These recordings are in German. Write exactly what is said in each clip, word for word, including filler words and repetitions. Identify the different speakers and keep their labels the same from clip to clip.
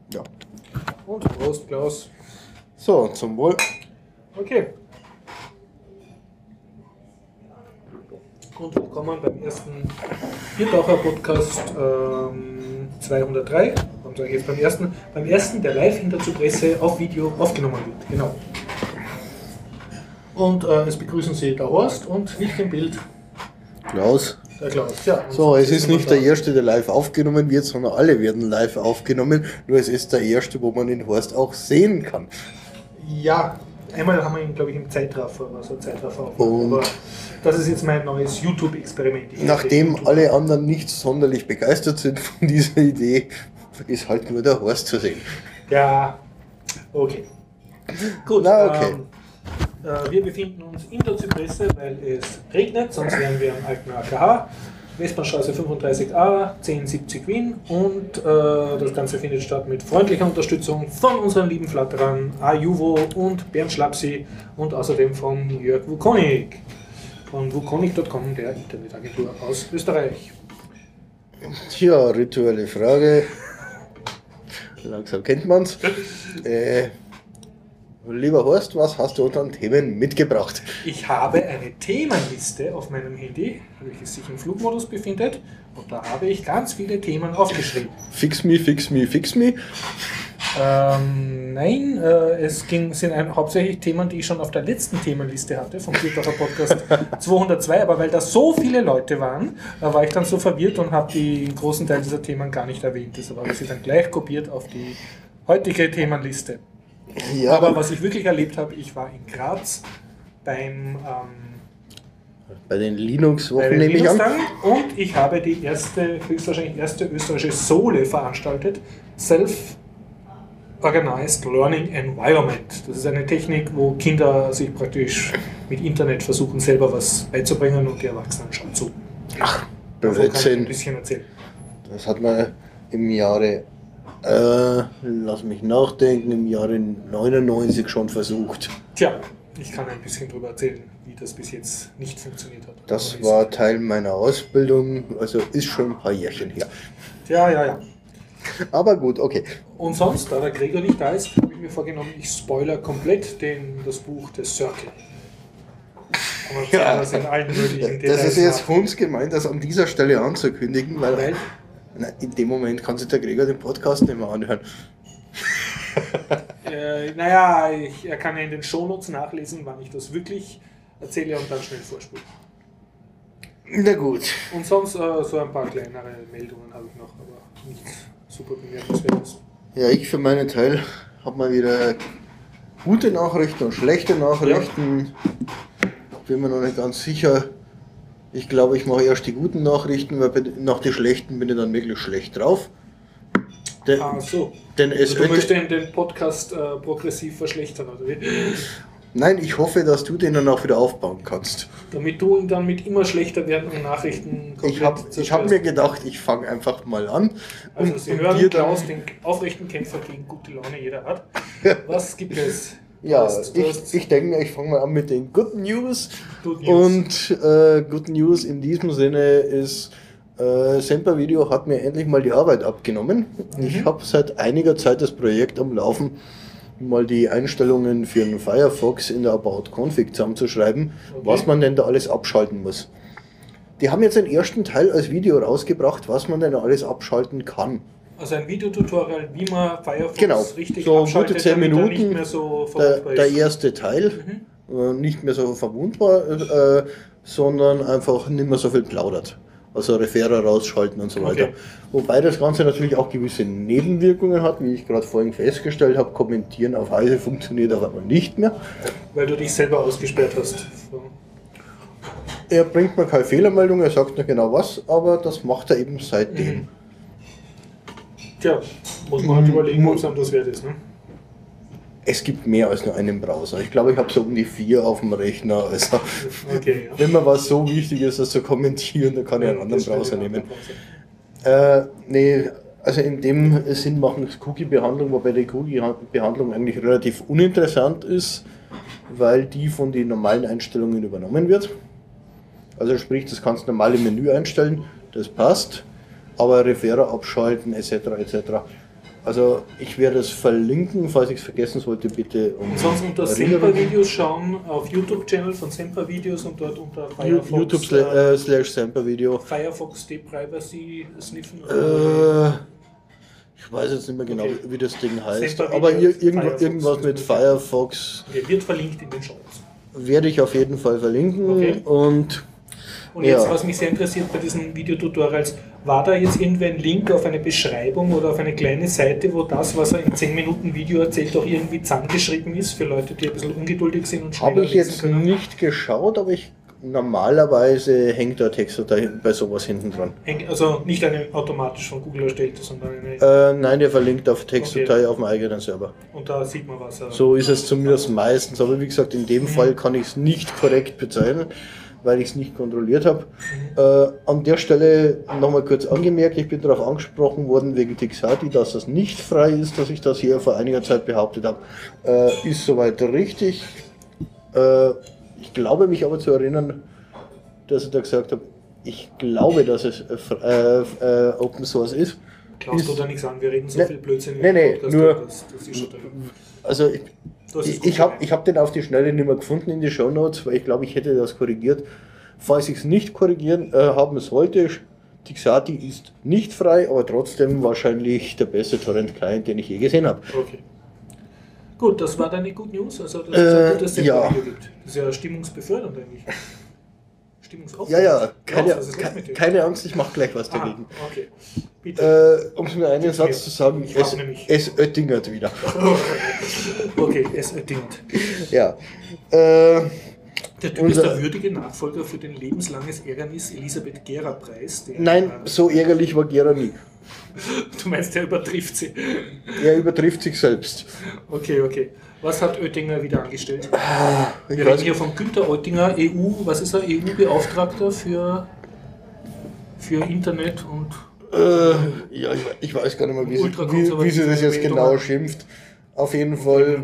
Speaker 1: Ja.
Speaker 2: Und Prost, Klaus.
Speaker 1: So, zum Wohl.
Speaker 2: Okay. Und willkommen beim ersten Biertaucher-Podcast ähm, zweihundertdrei. Und sage jetzt beim ersten, beim ersten, der live hinter zur Presse auf Video aufgenommen wird. Genau. Und äh, es begrüßen Sie der Horst und nicht im Bild
Speaker 1: Klaus.
Speaker 2: der Klaus. Ja,
Speaker 1: So, es ist nicht der erste, der live aufgenommen wird, sondern alle werden live aufgenommen. Nur es ist der erste, wo man den Horst auch sehen kann.
Speaker 2: Ja, einmal haben wir ihn, glaube ich, im Zeitraffer, also Zeitraffer auf.
Speaker 1: Und
Speaker 2: aber das ist jetzt mein neues YouTube-Experiment. Ich
Speaker 1: nachdem
Speaker 2: YouTube.
Speaker 1: alle anderen nicht sonderlich begeistert sind von dieser Idee, ist halt nur der Horst zu sehen.
Speaker 2: Ja, okay. Gut,
Speaker 1: Na, okay.
Speaker 2: Ähm, äh, wir befinden uns in der Zypresse, weil es regnet, sonst wären wir am alten A K H. Westbahnstraße fünfunddreißig a, zehn siebzig Wien, und äh, das Ganze findet statt mit freundlicher Unterstützung von unseren lieben Flatterern Ajuvo und Bernd Schlapsi und außerdem von Jörg Wukonik von wukonik punkt com, der Internetagentur aus Österreich.
Speaker 1: Tja, rituelle Frage. Langsam kennt man's. Äh, lieber Horst, was hast du uns an Themen mitgebracht?
Speaker 2: Ich habe eine Themenliste auf meinem Handy, welches sich im Flugmodus befindet, und da habe ich ganz viele Themen aufgeschrieben.
Speaker 1: Fix me, fix me, fix me.
Speaker 2: Ähm, nein, äh, es ging, sind ein, hauptsächlich Themen, die ich schon auf der letzten Themenliste hatte, vom Biertaucher Podcast zweihundertzwei, aber weil da so viele Leute waren, äh, war ich dann so verwirrt und habe den großen Teil dieser Themen gar nicht erwähnt. Deshalb habe ich sie dann gleich kopiert auf die heutige Themenliste.
Speaker 1: Ja,
Speaker 2: aber was ich wirklich erlebt habe, ich war in Graz beim ähm,
Speaker 1: bei den Linux-Wochen
Speaker 2: bei den
Speaker 1: nehme ich an.
Speaker 2: Linux-Tagen, und ich habe die erste, höchstwahrscheinlich erste österreichische Sohle veranstaltet, Self Organized Learning Environment. Das ist eine Technik, wo Kinder sich praktisch mit Internet versuchen, selber was beizubringen, und die Erwachsenen schauen zu.
Speaker 1: Ach,
Speaker 2: Davon kann ich ein
Speaker 1: Blödsinn.
Speaker 2: bisschen erzählen.
Speaker 1: Das hat man im Jahre, äh, lass mich nachdenken, im Jahre neunundneunzig schon versucht.
Speaker 2: Tja, ich kann ein bisschen darüber erzählen, wie das bis jetzt nicht funktioniert hat.
Speaker 1: Das
Speaker 2: Aber
Speaker 1: war Teil meiner Ausbildung, also ist schon ein paar Jährchen her.
Speaker 2: Ja, ja, ja.
Speaker 1: Aber gut, okay.
Speaker 2: Und sonst, da der Gregor nicht da ist, habe ich mir vorgenommen, ich spoiler komplett den, das Buch The Circle. Und
Speaker 1: Ja,
Speaker 2: das in allen möglichen
Speaker 1: das ist jetzt
Speaker 2: nach.
Speaker 1: von uns gemeint, das an dieser Stelle anzukündigen, weil,
Speaker 2: Weil?
Speaker 1: Na, in dem Moment kann sich der Gregor den Podcast nicht mehr anhören.
Speaker 2: Äh, naja, ich, er kann ja in den Shownotes nachlesen, wann ich das wirklich erzähle, und dann schnell vorspulen.
Speaker 1: Na gut.
Speaker 2: Und sonst äh, so ein paar kleinere Meldungen habe ich noch, aber nichts super bemerkenswertes.
Speaker 1: Ja, ich für meinen Teil habe mal wieder gute Nachrichten und schlechte Nachrichten. Bin mir noch nicht ganz sicher. Ich glaube, ich mache erst die guten Nachrichten, weil nach den schlechten bin ich dann wirklich schlecht drauf. Denn,
Speaker 2: Ah, so.
Speaker 1: denn es
Speaker 2: Also du
Speaker 1: könnte,
Speaker 2: möchtest den Podcast äh, progressiv verschlechtern, oder wie?
Speaker 1: Nein, ich hoffe, dass du den dann auch wieder aufbauen kannst.
Speaker 2: Damit du ihn dann mit immer schlechter werdenden Nachrichten komplett
Speaker 1: Ich habe ich hab mir gedacht, ich fange einfach mal an.
Speaker 2: Also
Speaker 1: und,
Speaker 2: Sie
Speaker 1: und
Speaker 2: hören
Speaker 1: dir
Speaker 2: Klaus,
Speaker 1: dann,
Speaker 2: den aufrechten Kämpfer gegen gute Laune jeder hat. Was gibt es? Du
Speaker 1: ja,
Speaker 2: hast- du
Speaker 1: ich,
Speaker 2: hast
Speaker 1: ich denke mir, ich fange mal an mit den Good News.
Speaker 2: Good News.
Speaker 1: Und äh, Good News in diesem Sinne ist, äh, Semper Video hat mir endlich mal die Arbeit abgenommen.
Speaker 2: Mhm.
Speaker 1: Ich habe seit einiger Zeit das Projekt am Laufen, mal die Einstellungen für den Firefox in der About-Config zusammenzuschreiben,
Speaker 2: Okay.
Speaker 1: was man denn da alles abschalten muss. Die haben jetzt den ersten Teil als Video rausgebracht, was man denn alles abschalten kann.
Speaker 2: Also ein Videotutorial, wie man Firefox
Speaker 1: Genau,
Speaker 2: richtig
Speaker 1: so
Speaker 2: abschaltet,
Speaker 1: gute zehn
Speaker 2: damit er
Speaker 1: Minuten.
Speaker 2: nicht mehr so
Speaker 1: Der,
Speaker 2: verwundbar
Speaker 1: der
Speaker 2: ist.
Speaker 1: erste Teil,
Speaker 2: Mhm.
Speaker 1: äh, nicht mehr so verwundbar, äh, sondern einfach nicht mehr so viel plaudert. Also Referer rausschalten und so weiter.
Speaker 2: Okay.
Speaker 1: Wobei das Ganze natürlich auch gewisse Nebenwirkungen hat, wie ich gerade vorhin festgestellt habe. Kommentieren auf Weise funktioniert auf einmal nicht mehr.
Speaker 2: Weil du dich selber ausgesperrt hast.
Speaker 1: Er bringt mir keine Fehlermeldung, er sagt nicht genau was, aber das macht er eben seitdem.
Speaker 2: Mhm. Tja, muss man halt
Speaker 1: Mhm.
Speaker 2: überlegen, ob es einem das wert ist. Ne?
Speaker 1: Es gibt mehr als nur einen Browser. Ich glaube, ich habe so um die vier auf dem Rechner. Also,
Speaker 2: Okay, ja.
Speaker 1: wenn mir was so wichtig ist, das zu kommentieren, dann kann ich einen anderen
Speaker 2: Das wäre
Speaker 1: Browser
Speaker 2: ein
Speaker 1: nehmen.
Speaker 2: anderer Browser.
Speaker 1: Äh, nee, also in dem Sinn machen es Cookie-Behandlung, wobei die Cookie-Behandlung eigentlich relativ uninteressant ist, weil die von den normalen Einstellungen übernommen wird. Also sprich, das kannst du normal im Menü einstellen, das passt. aber Referrer abschalten et cetera et cetera. Also ich werde es verlinken, falls ich es vergessen sollte, bitte um
Speaker 2: Ansonsten unter Semper-Videos schauen, auf YouTube-Channel von Semper-Videos und dort unter Firefox.
Speaker 1: YouTube sla äh, slash Semper-Video.
Speaker 2: Firefox Deprivacy sniffen.
Speaker 1: Äh, ich weiß jetzt nicht mehr genau, okay, wie das Ding heißt, aber ir irgendwas, irgendwas mit Firefox.
Speaker 2: Okay, wird verlinkt in den Shows.
Speaker 1: Werde ich auf jeden Fall verlinken. Okay. Und
Speaker 2: Und jetzt,
Speaker 1: ja.
Speaker 2: was mich sehr interessiert bei diesen Videotutorials, war da jetzt irgendwie ein Link auf eine Beschreibung oder auf eine kleine Seite, wo das, was er in zehn Minuten Video erzählt, auch irgendwie zusammengeschrieben ist, für Leute, die ein bisschen ungeduldig sind und schneller
Speaker 1: Habe ich jetzt
Speaker 2: können?
Speaker 1: nicht geschaut, aber ich normalerweise hängt der Text da bei sowas hinten dran.
Speaker 2: Also nicht eine automatisch von Google erstellte, sondern eine...
Speaker 1: Äh, nein, der verlinkt auf Textdatei
Speaker 2: okay.
Speaker 1: auf dem eigenen Server.
Speaker 2: Und da sieht man was.
Speaker 1: So ist es zumindest meistens, aber wie gesagt, in dem mhm. Fall kann ich es nicht korrekt bezeichnen, weil ich es nicht kontrolliert habe. Mhm. Äh, an der Stelle nochmal kurz angemerkt, ich bin darauf angesprochen worden wegen Tixati, dass das nicht frei ist, dass ich das hier vor einiger Zeit behauptet habe. Äh, ist soweit richtig. Äh, ich glaube mich aber zu erinnern, dass ich da gesagt habe, ich glaube, dass es äh, äh, Open Source ist.
Speaker 2: Klaust du da nichts an, wir reden so
Speaker 1: ne,
Speaker 2: viel Blödsinn.
Speaker 1: Nein, nein, nur,
Speaker 2: das, das ist schon
Speaker 1: also ich, ich, ich habe ich hab den auf die Schnelle nicht mehr gefunden in die Shownotes, weil ich glaube, ich hätte das korrigiert. Falls ich es nicht korrigieren äh, haben sollte, Tixati ist nicht frei, aber trotzdem wahrscheinlich der beste Torrent-Client, den ich je gesehen habe.
Speaker 2: Okay. Gut, das war deine Good News, also dass
Speaker 1: äh,
Speaker 2: es ein gutes
Speaker 1: ja.
Speaker 2: Video gibt. Das ist ja stimmungsbefördernd eigentlich. Stimmungsaufbauend.
Speaker 1: Ja, ja, keine,
Speaker 2: Raus,
Speaker 1: ke keine Angst, ich mache gleich was dagegen.
Speaker 2: Ah, okay. Bitte.
Speaker 1: Äh, um es mit einem Satz mir. zu sagen, es, es Oettingert wieder.
Speaker 2: Okay, es Oettingert.
Speaker 1: Ja. Äh,
Speaker 2: Der Typ ist der würdige Nachfolger für den lebenslanges Ärgernis Elisabeth Gera-Preis.
Speaker 1: Nein, äh, so ärgerlich war Gera nie.
Speaker 2: Du meinst, der übertrifft sie?
Speaker 1: Er übertrifft sich selbst.
Speaker 2: Okay, okay. Was hat Oettinger wieder angestellt?
Speaker 1: Ah,
Speaker 2: Wir reden hier von Günther Oettinger, E U, was ist er? E U-Beauftragter für, für Internet und...
Speaker 1: Äh, ja, ich, ich weiß gar nicht mehr, wie, sie, wie, wie sie das jetzt genau schimpft. Auf jeden Fall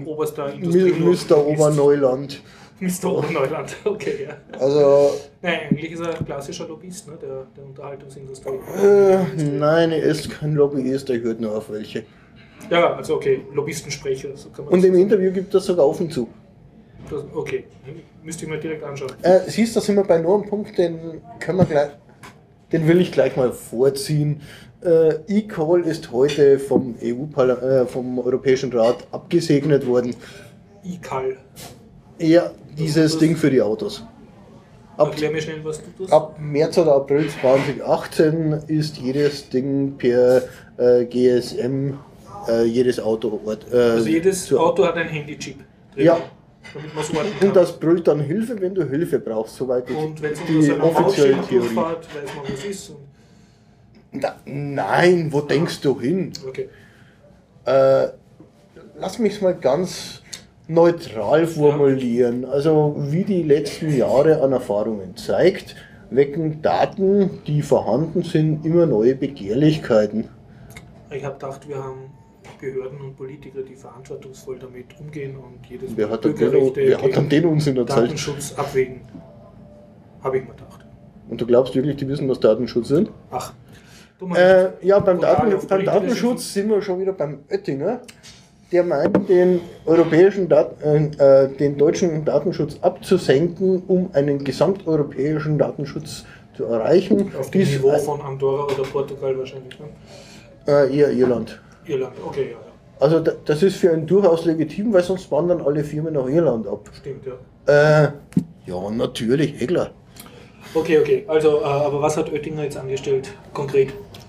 Speaker 1: Mister Oberneuland.
Speaker 2: Mister Oberneuland, okay, ja.
Speaker 1: Also...
Speaker 2: Nein, eigentlich ist er ein klassischer Lobbyist, ne, der, der Unterhaltungsindustrie.
Speaker 1: Äh, nein, er ist kein Lobbyist, er hört nur auf welche.
Speaker 2: Ja, also okay, Lobbystensprecher. So kann man
Speaker 1: und im Interview gibt er sogar offen zu.
Speaker 2: Das, okay, müsste ich mir direkt anschauen.
Speaker 1: Äh, siehst du, da sind wir bei nur einem Punkt, den können wir gleich, den will ich gleich mal vorziehen. Äh, eCall ist heute vom, E U äh, vom Europäischen Rat abgesegnet worden.
Speaker 2: eCall?
Speaker 1: Ja, dieses Ding für die Autos.
Speaker 2: Ab, Erklär mir schnell, was du tust.
Speaker 1: Ab März oder April zwanzig achtzehn ist jedes Ding per äh, G S M, äh, jedes Auto. Äh,
Speaker 2: also jedes Auto hat ein Handychip drin.
Speaker 1: Ja.
Speaker 2: Damit man so kann.
Speaker 1: Und das brüllt dann Hilfe, wenn du Hilfe brauchst, soweit ich
Speaker 2: und wenn es
Speaker 1: die
Speaker 2: unter so offizielle Theorie fährt, weiß man, was ist. Und
Speaker 1: Na, nein, wo ah. denkst du hin?
Speaker 2: Okay.
Speaker 1: Äh, lass mich mal ganz neutral formulieren. Also wie die letzten Jahre an Erfahrungen zeigt, wecken Daten, die vorhanden sind, immer neue Begehrlichkeiten.
Speaker 2: Ich habe gedacht, wir haben Behörden und Politiker, die verantwortungsvoll damit umgehen und jedes
Speaker 1: wer hat Bürgerrechte den, wer hat dann den Unsinn erzählt?
Speaker 2: Datenschutz abwägen. Habe ich mir gedacht.
Speaker 1: Und du glaubst wirklich, die wissen, was Datenschutz sind?
Speaker 2: Ach.
Speaker 1: Äh, ja, beim, Daten, beim Datenschutz sind wir schon wieder beim Oettinger. Der meint, den europäischen Dat äh, den deutschen Datenschutz abzusenken, um einen gesamteuropäischen Datenschutz zu erreichen.
Speaker 2: Auf dem Niveau von Andorra oder Portugal wahrscheinlich, ne?
Speaker 1: Äh, eher Irland.
Speaker 2: Irland, okay, ja.
Speaker 1: Also da, das ist für einen durchaus legitim, weil sonst wandern alle Firmen nach Irland ab.
Speaker 2: Stimmt, ja.
Speaker 1: Äh, ja, natürlich, eh klar.
Speaker 2: Okay, okay, also, äh, aber was hat Oettinger jetzt angestellt, konkret?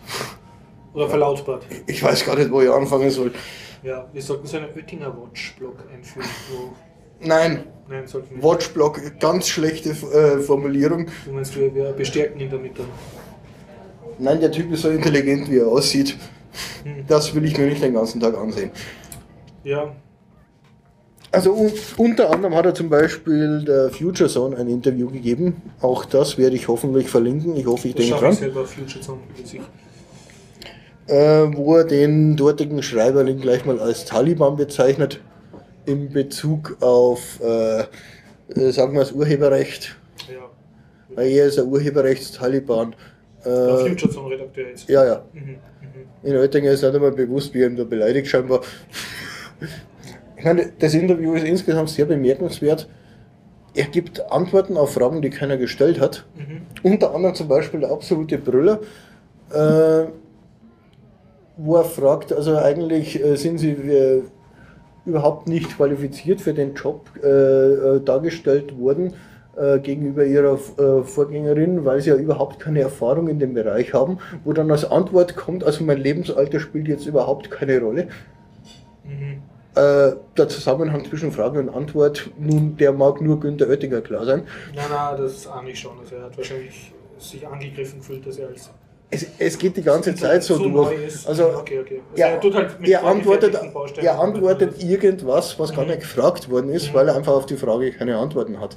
Speaker 2: Oder verlautbart?
Speaker 1: Ich weiß gar nicht, wo ich anfangen soll.
Speaker 2: Ja, wir sollten so einen Oettinger Watch-Blog einführen. Wo
Speaker 1: Nein,
Speaker 2: Nein sollten wir nicht.
Speaker 1: Watch-Blog, ganz schlechte äh, Formulierung.
Speaker 2: Du meinst, wir, wir bestärken ihn damit dann?
Speaker 1: Nein, der Typ ist so intelligent, wie er aussieht.
Speaker 2: Hm.
Speaker 1: Das will ich mir nicht den ganzen Tag ansehen.
Speaker 2: Ja.
Speaker 1: Also un unter anderem hat er zum Beispiel der Future Zone ein Interview gegeben. Auch das werde ich hoffentlich verlinken. Ich hoffe, ich denke dran.
Speaker 2: Ich selber Future Zone für sich.
Speaker 1: Äh, wo er den dortigen Schreiberling gleich mal als Taliban bezeichnet, in Bezug auf, äh, äh, sagen wir das Urheberrecht.
Speaker 2: Ja.
Speaker 1: Weil er ist ein Urheberrechts-Taliban.
Speaker 2: Der Future Zone Redakteur jetzt.
Speaker 1: Ja, ja.
Speaker 2: Mhm. Mhm.
Speaker 1: In Oettinger ist nicht einmal bewusst, wie er ihn da beleidigt scheinbar. Ich meine, das Interview ist insgesamt sehr bemerkenswert. Er gibt Antworten auf Fragen, die keiner gestellt hat. Mhm. Unter anderem zum Beispiel der absolute Brüller, äh, wo er fragt, also eigentlich äh, sind sie äh, überhaupt nicht qualifiziert für den Job äh, äh, dargestellt worden äh, gegenüber ihrer äh, Vorgängerin, weil sie ja überhaupt keine Erfahrung in dem Bereich haben, wo dann als Antwort kommt, also mein Lebensalter spielt jetzt überhaupt keine Rolle. Mhm. Äh, der Zusammenhang zwischen Frage und Antwort, nun, der mag nur Günther Oettinger klar sein.
Speaker 2: Nein, nein, das ahne ich schon. Also er hat wahrscheinlich sich angegriffen gefühlt, dass er als...
Speaker 1: Es, es geht die ganze Zeit so durch. Also,
Speaker 2: okay, okay. Also
Speaker 1: er,
Speaker 2: er, tut halt mit
Speaker 1: er antwortet, er
Speaker 2: halt
Speaker 1: antwortet irgendwas, was mhm. gar nicht gefragt worden ist, mhm. weil er einfach auf die Frage keine Antworten hat.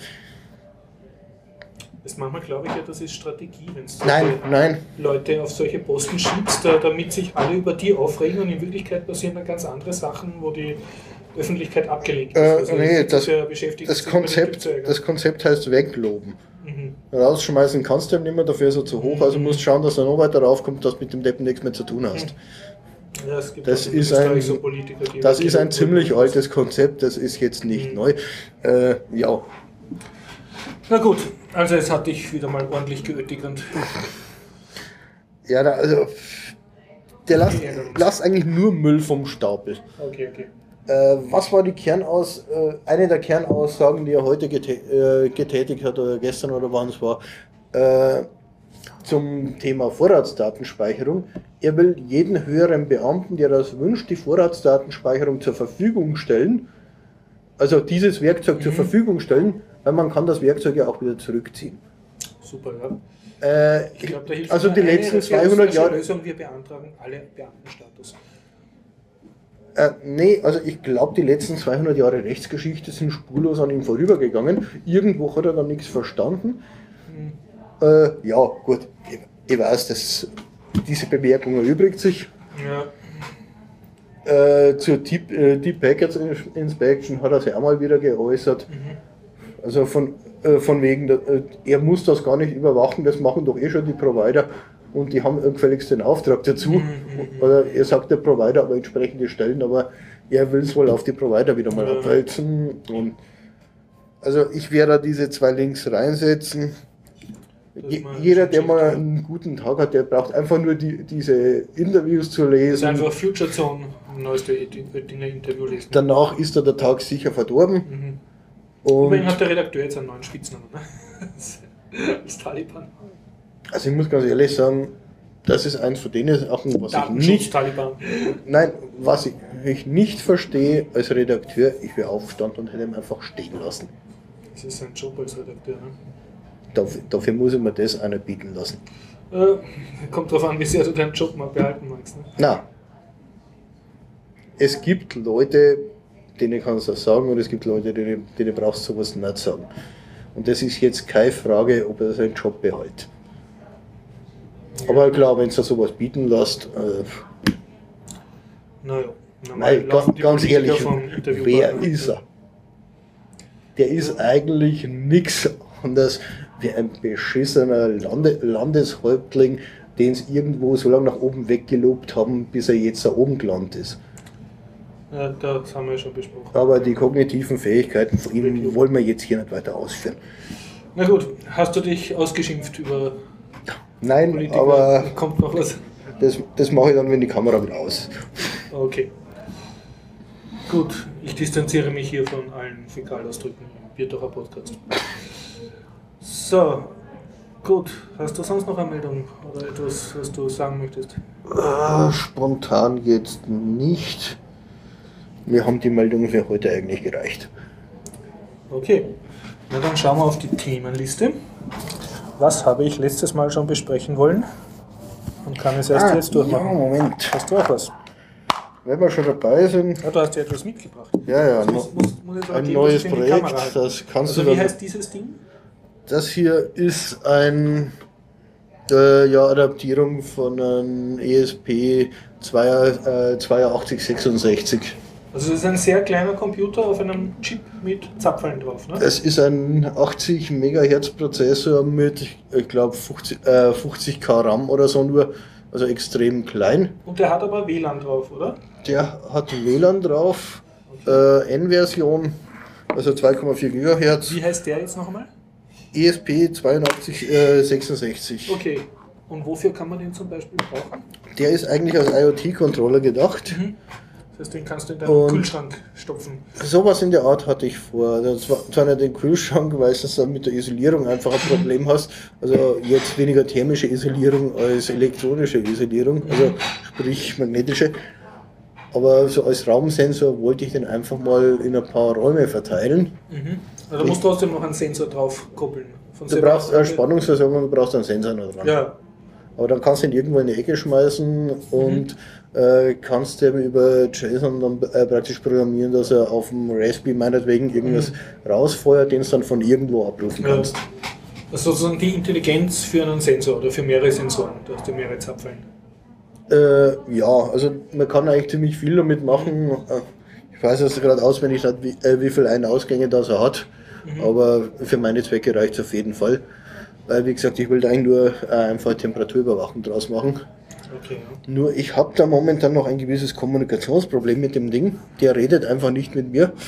Speaker 2: Das manchmal glaube ich ja, das ist Strategie, wenn du
Speaker 1: nein, nein.
Speaker 2: Leute auf solche Posten schiebst, damit sich alle über die aufregen und in Wirklichkeit passieren dann ganz andere Sachen, wo die Öffentlichkeit abgelenkt ist.
Speaker 1: Äh,
Speaker 2: also
Speaker 1: nee, das,
Speaker 2: ja
Speaker 1: das, Konzept, das Konzept heißt wegloben. Mhm. Rausschmeißen kannst du ihm nicht mehr, dafür ist er zu hoch, also musst schauen, dass er noch weiter raufkommt, dass du mit dem Deppen nichts mehr zu tun hast.
Speaker 2: Ja, es gibt
Speaker 1: das ist ein,
Speaker 2: so Politiker, die
Speaker 1: das ist ein ziemlich altes Konzept, das ist jetzt nicht mhm. neu. Äh, ja.
Speaker 2: Na gut, also es hat dich wieder mal ordentlich geötigt und...
Speaker 1: Ja, da, also der lasst, lasst eigentlich nur Müll vom Stapel.
Speaker 2: Okay, okay.
Speaker 1: Äh, was war die Kernaus, äh, eine der Kernaussagen, die er heute getä- äh, getätigt hat, oder gestern oder wann es war, äh, zum Thema Vorratsdatenspeicherung? Er will jeden höheren Beamten, der das wünscht, die Vorratsdatenspeicherung zur Verfügung stellen, also dieses Werkzeug mhm. zur Verfügung stellen, weil man kann das Werkzeug ja auch wieder zurückziehen.
Speaker 2: Super, ja.
Speaker 1: Äh, ich glaub, da hilft also die letzten zweihundert Jahre...
Speaker 2: Lösung, wir beantragen alle Beamtenstatus.
Speaker 1: Äh, nee, also ich glaube, die letzten zweihundert Jahre Rechtsgeschichte sind spurlos an ihm vorübergegangen. Irgendwo hat er dann nichts verstanden. Hm. Äh, ja, gut, ich, ich weiß, dass diese Bemerkung erübrigt sich. Ja. Äh, zur Deep, äh, Deep Packets Inspection hat er sich auch mal wieder geäußert. Mhm. Also von, äh, von wegen, äh, er muss das gar nicht überwachen, das machen doch eh schon die Provider. Und die haben gefälligst den Auftrag dazu. Mhm. Oder er sagt der Provider aber entsprechende Stellen, aber er will es wohl auf die Provider wieder mal ja. abwälzen. Und also ich werde da diese zwei Links reinsetzen. Je, jeder, der mal einen guten Tag hat, der braucht einfach nur die, diese Interviews zu lesen.
Speaker 2: Das ist einfach Future Zone, ein neueste Oettinger Interview lesen.
Speaker 1: Danach ist da der Tag sicher verdorben.
Speaker 2: Mhm. Und übrigens hat der Redakteur jetzt einen neuen Spitznamen, ne? Das Taliban.
Speaker 1: Also ich muss ganz ehrlich sagen, das ist eins von denen Sachen, was ich nicht...
Speaker 2: Taliban.
Speaker 1: Nein, was ich, ich nicht verstehe als Redakteur, ich wäre aufgestanden und hätte ihn einfach stehen lassen.
Speaker 2: Das ist sein Job als Redakteur, ne?
Speaker 1: Dafür, dafür muss ich mir das auch nicht bieten lassen.
Speaker 2: Äh, kommt drauf an, wie sehr du deinen Job mal behalten magst, ne?
Speaker 1: Nein. Es gibt Leute, denen kannst du das sagen, und es gibt Leute, denen, denen brauchst du sowas nicht sagen. Und das ist jetzt keine Frage, ob er seinen Job behält. Aber klar, wenn du sowas bieten lässt. Äh,
Speaker 2: naja,
Speaker 1: nein, ga, ganz ehrlich, wer ist er? Der ist eigentlich nichts anderes wie ein beschissener Lande, Landeshäuptling, den es irgendwo so lange nach oben weggelobt haben, bis er jetzt da oben gelandet ist.
Speaker 2: Ja, das haben wir ja schon besprochen.
Speaker 1: Aber die kognitiven Fähigkeiten von ihm wollen wir jetzt hier nicht weiter ausführen.
Speaker 2: Na gut, hast du dich ausgeschimpft über...
Speaker 1: Nein,
Speaker 2: Politiker?
Speaker 1: aber
Speaker 2: kommt noch was?
Speaker 1: Das, das mache ich dann, wenn die Kamera wieder aus ist.
Speaker 2: Okay. Gut, ich distanziere mich hier von allen Fäkalausdrücken im Bierdacher Podcast. So, gut. Hast du sonst noch eine Meldung oder etwas, was du sagen möchtest?
Speaker 1: Äh, spontan jetzt nicht. Wir haben die Meldungen für heute eigentlich gereicht.
Speaker 2: Okay, na dann schauen wir auf die Themenliste. Was habe ich letztes Mal schon besprechen wollen und kann es erst ah, jetzt durchmachen?
Speaker 1: Ja, Moment.
Speaker 2: Hast du auch was?
Speaker 1: Wenn wir schon dabei sind.
Speaker 2: Ja, du hast ja etwas mitgebracht.
Speaker 1: Ja, ja.
Speaker 2: Also muss, muss, muss
Speaker 1: ein erklären, neues Projekt. Das kannst
Speaker 2: also
Speaker 1: du
Speaker 2: wie heißt dieses Ding?
Speaker 1: Das hier ist ein äh, ja, Adaptierung von einem E S P zwei, äh, achtzig sechsundsechzig.
Speaker 2: Also das ist ein sehr kleiner Computer auf einem Chip mit Zapfeln drauf, ne?
Speaker 1: Es ist ein achtzig Megahertz Prozessor mit, ich glaube, fünfzig, äh, fünfzig K RAM oder so nur, also extrem klein.
Speaker 2: Und der hat aber W L A N drauf, oder?
Speaker 1: Der hat W L A N drauf, okay. äh, N-Version, also zwei Komma vier Gigahertz.
Speaker 2: Wie heißt der jetzt noch einmal?
Speaker 1: E S P zweiundachtzig sechsundsechzig.
Speaker 2: Okay. Und wofür kann man den zum Beispiel brauchen?
Speaker 1: Der ist eigentlich als IoT-Controller gedacht.
Speaker 2: Mhm. Das heißt, den kannst du in deinen
Speaker 1: Und
Speaker 2: Kühlschrank stopfen.
Speaker 1: Sowas in der Art hatte ich vor. Das war zwar nicht den Kühlschrank, weil du dann mit der Isolierung einfach ein Problem hast. Also jetzt weniger thermische Isolierung als elektronische Isolierung, also sprich magnetische. Aber so als Raumsensor wollte ich den einfach mal in ein paar Räume verteilen.
Speaker 2: Mhm. Also da musst du trotzdem noch einen Sensor drauf koppeln. Von
Speaker 1: du brauchst eine Spannungsversorgung, du brauchst einen Sensor noch dran.
Speaker 2: Ja.
Speaker 1: Aber dann kannst du ihn irgendwo in die Ecke schmeißen und mhm. äh, kannst eben über JSON dann äh, praktisch programmieren, dass er auf dem Raspberry meinetwegen irgendwas mhm. rausfeuert, den du dann von irgendwo abrufen
Speaker 2: ja.
Speaker 1: kannst.
Speaker 2: Also sozusagen die Intelligenz für einen Sensor oder für mehrere Sensoren, da hast du mehrere Zapfeln.
Speaker 1: Äh, ja, also man kann eigentlich ziemlich viel damit machen. Ich weiß jetzt gerade auswendig nicht, wie, äh, wie viele Ein-Ausgänge das er hat, mhm. aber für meine Zwecke reicht es auf jeden Fall. Weil, wie gesagt, ich will da eigentlich nur äh, einfach Temperaturüberwachung draus machen.
Speaker 2: Okay, ja.
Speaker 1: Nur ich habe da momentan noch ein gewisses Kommunikationsproblem mit dem Ding. Der redet einfach nicht mit mir.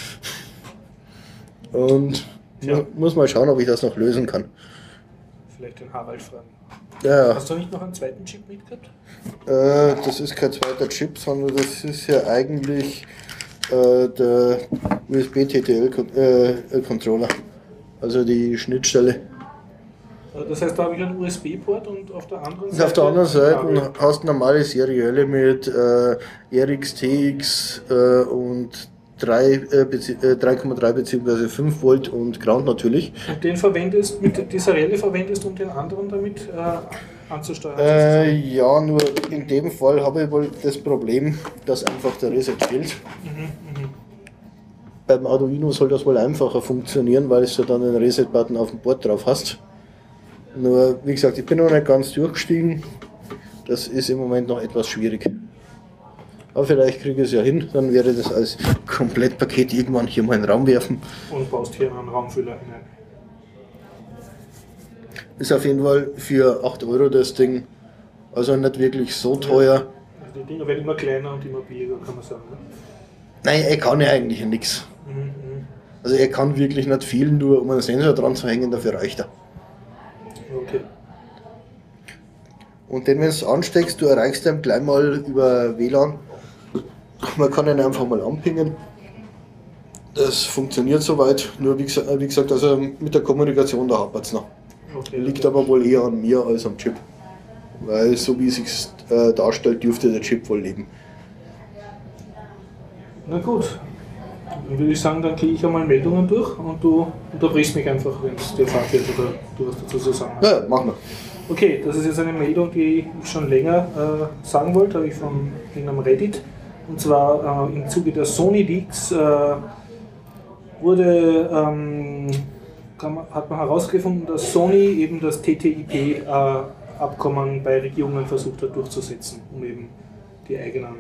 Speaker 1: Und ja. muss mal schauen, ob ich das noch lösen kann.
Speaker 2: Vielleicht den Harald fragen.
Speaker 1: Ja.
Speaker 2: Hast du nicht noch einen zweiten Chip mitgehabt?
Speaker 1: Äh, das ist kein zweiter Chip, sondern das ist ja eigentlich äh, der U S B-T T L-Controller. Also die Schnittstelle.
Speaker 2: Das heißt, da habe ich einen U S B-Port und auf der anderen Seite...
Speaker 1: Auf der anderen Seite hast du normale serielle mit äh, R X, T X äh, und drei Komma drei bzw. fünf Volt und Ground natürlich.
Speaker 2: Und den verwendest, mit die Serielle verwendest, um den anderen damit äh, anzusteuern?
Speaker 1: Äh, ja, nur in dem Fall habe ich wohl das Problem, dass einfach der Reset fehlt. Mhm, mh. Beim Arduino soll das wohl einfacher funktionieren, weil du dann einen Reset-Button auf dem Board drauf hast. Nur, wie gesagt, ich bin noch nicht ganz durchgestiegen. Das ist im Moment noch etwas schwierig. Aber vielleicht kriege ich es ja hin, dann werde ich das als Komplettpaket irgendwann hier mal in den Raum werfen.
Speaker 2: Und baust hier einen Raumfüller hinein.
Speaker 1: Ist auf jeden Fall für acht Euro das Ding. Also nicht wirklich so teuer.
Speaker 2: Also die Dinger werden immer kleiner und immer billiger, kann man sagen. Ne?
Speaker 1: Nein, er kann ja eigentlich nichts. Mhm, also er kann wirklich nicht viel, nur um einen Sensor dran zu hängen, dafür reicht er.
Speaker 2: Okay.
Speaker 1: Und den, wenn du es ansteckst, du erreichst ihn gleich mal über W L A N. Man kann ihn einfach mal anpingen. Das funktioniert soweit, nur wie gesagt, wie gesagt also mit der Kommunikation, da hapert es noch. Okay, liegt okay. aber wohl eher an mir als am Chip. Weil so wie es sich äh, darstellt, dürfte der Chip wohl leben.
Speaker 2: Na gut, dann würde ich sagen, dann gehe ich einmal Meldungen durch und du unterbrichst mich einfach, wenn es dir Fahrt wird oder du was dazu zu sagen hast.
Speaker 1: Ja, mach mal.
Speaker 2: Okay, das ist jetzt eine Meldung, die ich schon länger äh, sagen wollte, habe ich von einem Reddit. Und zwar äh, im Zuge der Sony Leaks äh, wurde, ähm, man, hat man herausgefunden, dass Sony eben das T T I P-Abkommen äh, bei Regierungen versucht hat durchzusetzen, um eben die eigenen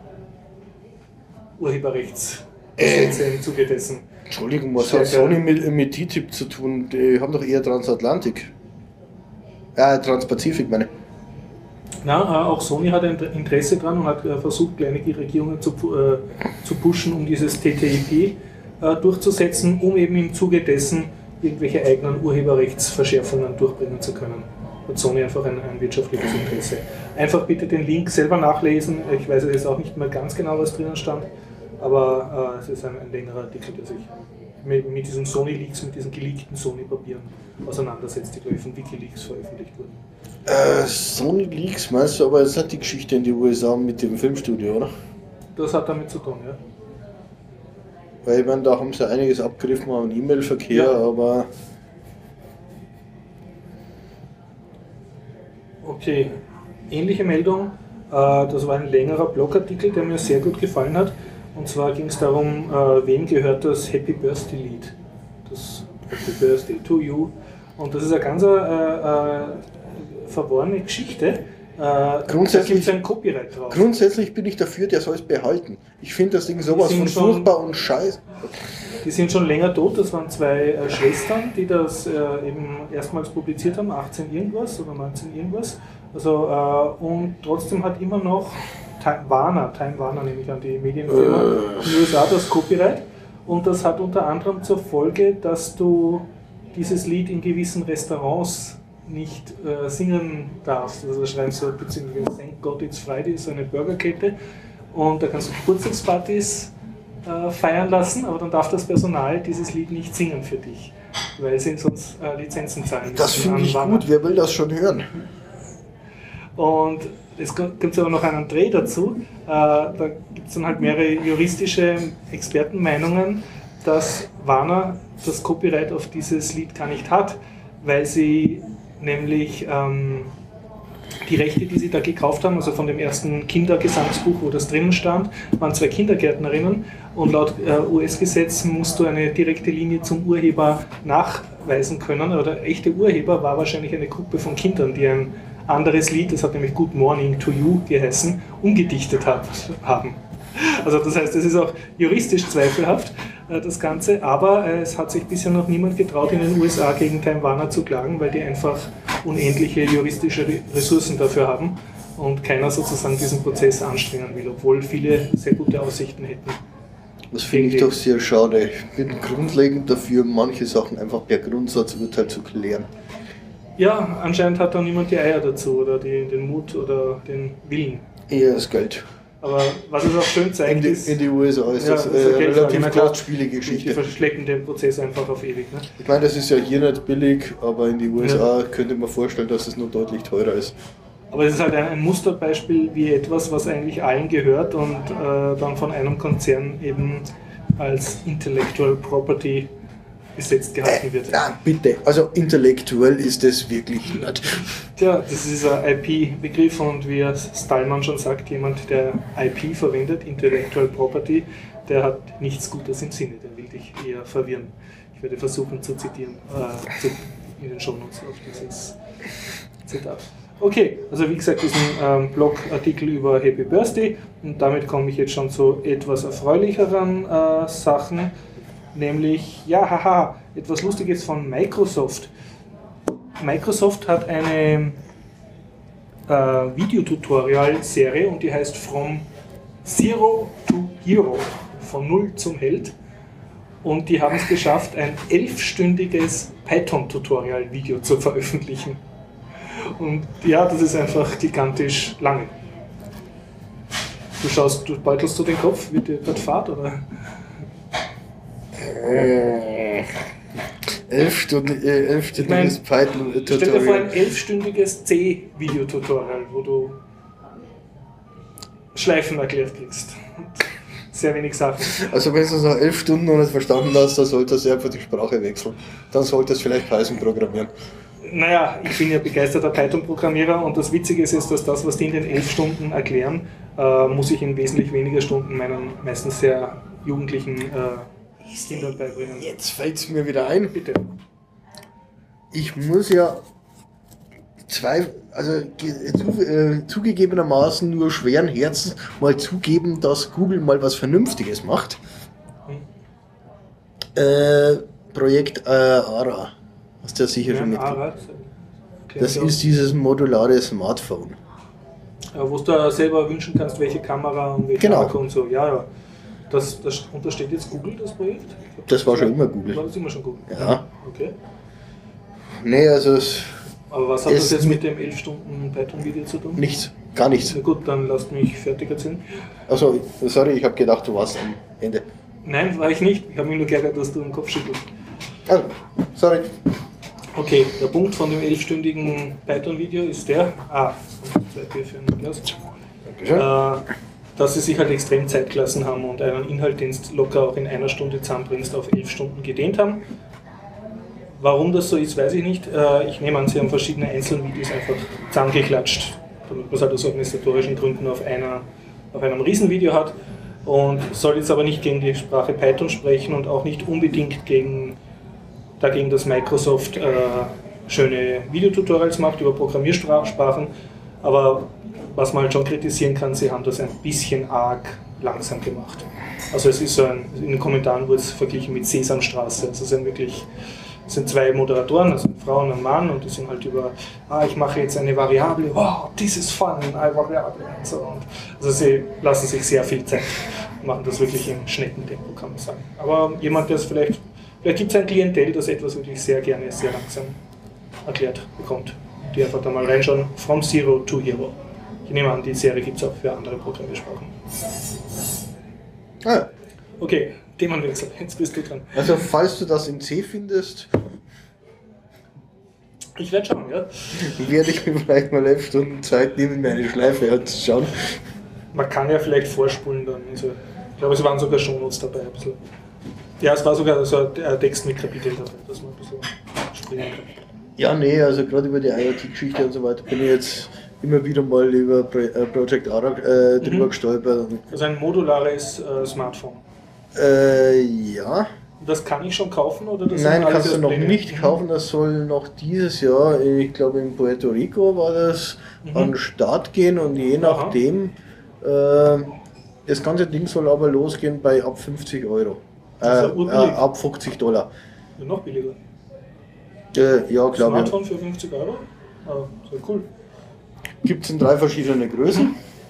Speaker 2: Urheberrechtsgesetze im Zuge dessen.
Speaker 1: Entschuldigung, was hat Sony mit, mit T T I P zu tun? Die haben doch eher Transatlantik. Ja, Transpazifik meine.
Speaker 2: Na, auch Sony hat ein Interesse dran und hat versucht, kleine Regierungen zu, äh, zu pushen, um dieses T T I P äh, durchzusetzen, um eben im Zuge dessen irgendwelche eigenen Urheberrechtsverschärfungen durchbringen zu können. Hat Sony einfach ein, ein wirtschaftliches Interesse. Einfach bitte den Link selber nachlesen. Ich weiß jetzt auch nicht mehr ganz genau, was drinnen stand, aber äh, es ist ein, ein längerer Artikel, der sich mit, mit diesen Sony-Leaks, mit diesen geleakten Sony-Papieren auseinandersetzt, die glaube ich von Wikileaks veröffentlicht wurden.
Speaker 1: Äh, Sony Leaks meinst du, aber es hat die Geschichte in die U S A mit dem Filmstudio, oder?
Speaker 2: Das hat damit zu tun, ja.
Speaker 1: Weil ich meine, da haben sie einiges abgegriffen an E-Mail-Verkehr, ja. aber...
Speaker 2: Okay, ähnliche Meldung, äh, das war ein längerer Blogartikel, der mir sehr gut gefallen hat. Und zwar ging es darum, äh, wem gehört das Happy Birthday Lied. Das Happy Birthday to You. Und das ist eine ganz äh, äh, verworrene Geschichte, Äh,
Speaker 1: Grundsätzlich,
Speaker 2: da gibt es ein Copyright drauf.
Speaker 1: Grundsätzlich bin ich dafür, der soll es behalten. Ich finde das Ding sowas von
Speaker 2: schon,
Speaker 1: furchtbar und scheiße.
Speaker 2: Die sind schon länger tot, das waren zwei äh, Schwestern, die das äh, eben erstmals publiziert haben, achtzehn irgendwas oder neunzehn irgendwas. Also, äh, und trotzdem hat immer noch Time Warner, Time Warner nehme ich an, die Medienfirma, äh. in den U S A das Copyright. Und das hat unter anderem zur Folge, dass du dieses Lied in gewissen Restaurants nicht äh, singen darfst. Also da schreibst du beziehungsweise Thank God It's Friday, so eine Burgerkette, und da kannst du Geburtstagspartys äh, feiern lassen, aber dann darf das Personal dieses Lied nicht singen für dich, weil sie sonst äh, Lizenzen zahlen müssen.
Speaker 1: Das finde ich gut, wer will das schon hören?
Speaker 2: Und es gibt aber noch einen Dreh dazu, äh, da gibt es dann halt mehrere juristische Expertenmeinungen, dass Warner das Copyright auf dieses Lied gar nicht hat, weil sie nämlich ähm, die Rechte, die sie da gekauft haben, also von dem ersten Kindergesangsbuch, wo das drinnen stand, waren zwei Kindergärtnerinnen, und laut äh, U S-Gesetz musst du eine direkte Linie zum Urheber nachweisen können, aber der echte Urheber war wahrscheinlich eine Gruppe von Kindern, die ein anderes Lied, das hat nämlich Good Morning to You geheißen, umgedichtet hat, haben. Also das heißt, es ist auch juristisch zweifelhaft, das Ganze, aber es hat sich bisher noch niemand getraut, in den U S A gegen Time Warner zu klagen, weil die einfach unendliche juristische Ressourcen dafür haben und keiner sozusagen diesen Prozess anstrengen will, obwohl viele sehr gute Aussichten hätten.
Speaker 1: Das finde ich doch sehr schade. Ich bin grundlegend dafür, manche Sachen einfach per Grundsatzurteil zu klären.
Speaker 2: Ja, anscheinend hat da niemand die Eier dazu oder die, den Mut oder den Willen.
Speaker 1: Eher das Geld.
Speaker 2: Aber was es auch schön zeigt,
Speaker 1: in die,
Speaker 2: ist...
Speaker 1: In die U S A ist
Speaker 2: ja,
Speaker 1: das,
Speaker 2: das ist
Speaker 1: äh,
Speaker 2: eine
Speaker 1: relativ kostspielige Geschichte.
Speaker 2: Die verschleppen den Prozess einfach auf ewig. Ne?
Speaker 1: Ich meine, das ist ja hier nicht billig, aber in die U S A ja. könnte man vorstellen, dass es noch deutlich teurer ist.
Speaker 2: Aber es ist halt ein, ein Musterbeispiel, wie etwas, was eigentlich allen gehört und äh, dann von einem Konzern eben als Intellectual Property besetzt gehalten wird.
Speaker 1: Äh, na, bitte, also intellektuell ist das wirklich nicht.
Speaker 2: Tja, das ist ein I P-Begriff und wie Stallman schon sagt, jemand, der I P verwendet, Intellectual Property, der hat nichts Gutes im Sinne, der will dich eher verwirren. Ich werde versuchen zu zitieren, äh, zu, in den Shownotes auf dieses Zitat. Okay, also wie gesagt, diesen ähm, Blogartikel über Happy Birthday, und damit komme ich jetzt schon zu etwas erfreulicheren äh, Sachen. Nämlich, ja, haha, etwas Lustiges von Microsoft. Microsoft hat eine äh, Videotutorial-Serie und die heißt From Zero to Hero, von Null zum Held. Und die haben es geschafft, ein elfstündiges Python-Tutorial-Video zu veröffentlichen. Und ja, das ist einfach gigantisch lange. Du schaust, du beutelst du den Kopf, wird dir gerade Fahrt, oder?
Speaker 1: Äh, elf Stunden, äh, elfstündiges Python-Tutorial.
Speaker 2: Stell dir vor, ein elfstündiges C-Video-Tutorial, wo du Schleifen erklärt kriegst. Sehr wenig Sachen. Also
Speaker 1: wenn du es nach elf Stunden noch nicht verstanden hast, dann solltest du einfach die Sprache wechseln. Dann solltest du vielleicht Python programmieren.
Speaker 2: Naja, ich bin ja begeisterter Python-Programmierer und das Witzige ist, dass das, was die in den elf Stunden erklären, äh, muss ich in wesentlich weniger Stunden meinen meistens sehr jugendlichen äh, Kindern beibringen.
Speaker 1: Jetzt fällt es mir wieder ein.
Speaker 2: Bitte.
Speaker 1: Ich muss ja zwei, also zu, äh, zugegebenermaßen nur schweren Herzens mal zugeben, dass Google mal was Vernünftiges macht. Hm. Äh, Projekt äh, Ara. Hast du ja sicher ja, schon mitgekriegt. Das ist dieses modulare Smartphone.
Speaker 2: Ja, wo du da selber wünschen kannst, welche Kamera und welche
Speaker 1: genau.
Speaker 2: Akku und so. Ja, ja. Das, das untersteht jetzt Google, das Projekt?
Speaker 1: Glaub, das war schon immer Google.
Speaker 2: War das immer schon Google?
Speaker 1: Ja.
Speaker 2: Okay.
Speaker 1: Nee, also es...
Speaker 2: Aber was hat das jetzt mit dem elf Stunden Python-Video zu tun?
Speaker 1: Nichts, gar nichts.
Speaker 2: Na gut, dann lasst mich fertig erzählen.
Speaker 1: Also sorry, ich habe gedacht, du warst am Ende.
Speaker 2: Nein, war ich nicht. Ich habe mich nur geärgert, dass du den Kopf schüttelst.
Speaker 1: Ah, sorry.
Speaker 2: Okay, der Punkt von dem elfstündigen Python-Video ist der, ah, zwei Bier für ein Glas, äh, dass sie sich halt extrem Zeit gelassen haben und einen Inhalt, den du locker auch in einer Stunde zusammenbringst, auf elf Stunden gedehnt haben. Warum das so ist, weiß ich nicht. Äh, ich nehme an, sie haben verschiedene Einzelvideos einfach zusammengeklatscht, damit man es halt aus organisatorischen Gründen auf, einer, auf einem Riesenvideo hat. Und soll jetzt aber nicht gegen die Sprache Python sprechen und auch nicht unbedingt gegen dagegen, dass Microsoft äh, schöne Videotutorials macht über Programmiersprachen, Aber was man halt schon kritisieren kann, sie haben das ein bisschen arg langsam gemacht. Also es ist so ein, in den Kommentaren wurde es verglichen mit Sesamstraße. Also es sind wirklich es sind zwei Moderatoren, also eine Frau und ein Mann, und die sind halt über, ah, ich mache jetzt eine Variable, wow, this is fun, eine Variable und so. Und also sie lassen sich sehr viel Zeit, machen das wirklich im Schneckentempo, kann man sagen. Aber jemand, der es vielleicht, vielleicht gibt es ein Klientel, das etwas wirklich sehr gerne, sehr langsam erklärt bekommt. Die einfach da mal reinschauen, From Zero to Hero. Ich nehme an, die Serie gibt es auch für andere Programmiersprachen.
Speaker 1: Ah.
Speaker 2: Okay, Themenwechsel, jetzt bist du dran.
Speaker 1: Also falls du das in C findest,
Speaker 2: ich werde schauen, ja.
Speaker 1: werde ich mir vielleicht mal elf Stunden Zeit nehmen, mir eine Schleife anzuschauen.
Speaker 2: Man kann ja vielleicht vorspulen dann. Also, ich glaube, es waren sogar Shownotes dabei. Ein bisschen. Ja, es war sogar so ein Text mit Kapiteln dabei, dass man ein bisschen springen kann.
Speaker 1: Ja, nee, also gerade über die IoT-Geschichte und so weiter bin ich jetzt immer wieder mal über Project Arak äh, drüber mhm. gestolpert.
Speaker 2: Also ein modulares äh, Smartphone.
Speaker 1: Äh, ja.
Speaker 2: Das kann ich schon kaufen? Oder das
Speaker 1: Nein, kannst du noch Pläne? Nicht kaufen. Das soll noch dieses Jahr, ich glaube in Puerto Rico war das, mhm. an den Start gehen, und je nachdem, äh, das ganze Ding soll aber losgehen bei ab fünfzig Euro. Äh, äh, ab fünfzig Dollar.
Speaker 2: Ja, noch billiger.
Speaker 1: Äh, ja, glaube ich.
Speaker 2: Smartphone für fünfzig Euro? Ah, sehr cool.
Speaker 1: Gibt es in drei verschiedene Größen.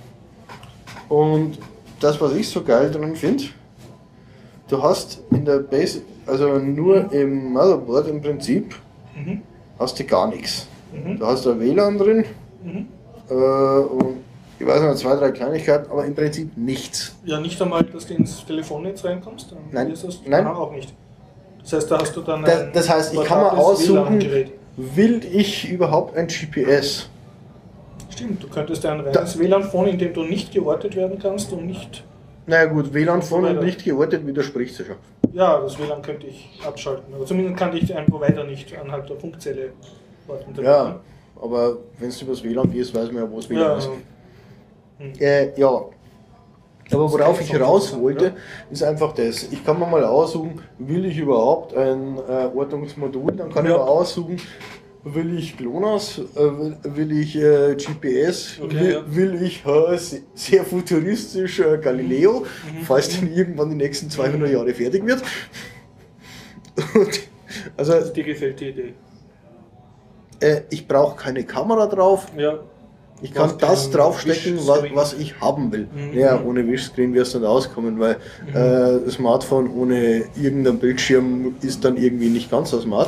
Speaker 1: Und das, was ich so geil dran finde, du hast in der Basic, also nur im Motherboard im Prinzip, mhm. hast du gar nichts. Mhm. Du hast da W L A N drin, mhm. äh, und ich weiß noch, zwei, drei Kleinigkeiten, aber im Prinzip nichts.
Speaker 2: Ja, nicht einmal, dass du ins Telefonnetz reinkommst? Dann
Speaker 1: Nein.
Speaker 2: Ist das
Speaker 1: Nein.
Speaker 2: auch nicht. Das heißt, da hast du dann
Speaker 1: ein Das, das heißt, ich kann mal aussuchen, will ich überhaupt ein G P S?
Speaker 2: Stimmt, du könntest ein reines W L A N-Phone, in dem du nicht geortet werden kannst und nicht...
Speaker 1: Naja gut, W L A N-Phone und nicht geortet widerspricht sich schon.
Speaker 2: Ja, das W L A N könnte ich abschalten. Aber zumindest kann ich einen Provider nicht anhand der Funkzelle orten.
Speaker 1: Ja, aber wenn es über das W L A N gehst, weiß man ja, wo es W L A N
Speaker 2: ja,
Speaker 1: ist.
Speaker 2: Hm.
Speaker 1: Äh, ja. Aber worauf ich raus wollte, ist einfach das. Ich kann mir mal aussuchen, will ich überhaupt ein äh, Ortungsmodul, dann kann ja. ich mir aussuchen, will ich GLONASS, äh, will ich äh, G P S,
Speaker 2: okay,
Speaker 1: will,
Speaker 2: ja.
Speaker 1: will ich äh, sehr futuristisch äh, Galileo, mhm. falls dann irgendwann die nächsten zweihundert Jahre fertig wird. Und, also,
Speaker 2: also dir gefällt die Idee?
Speaker 1: Äh, ich brauche keine Kamera drauf.
Speaker 2: Ja.
Speaker 1: Ich kann das draufstecken, was, was ich haben will. Mhm. Ja, ohne Wischscreen wirst du nicht auskommen, weil mhm. äh, das Smartphone ohne irgendeinen Bildschirm ist dann irgendwie nicht ganz so smart.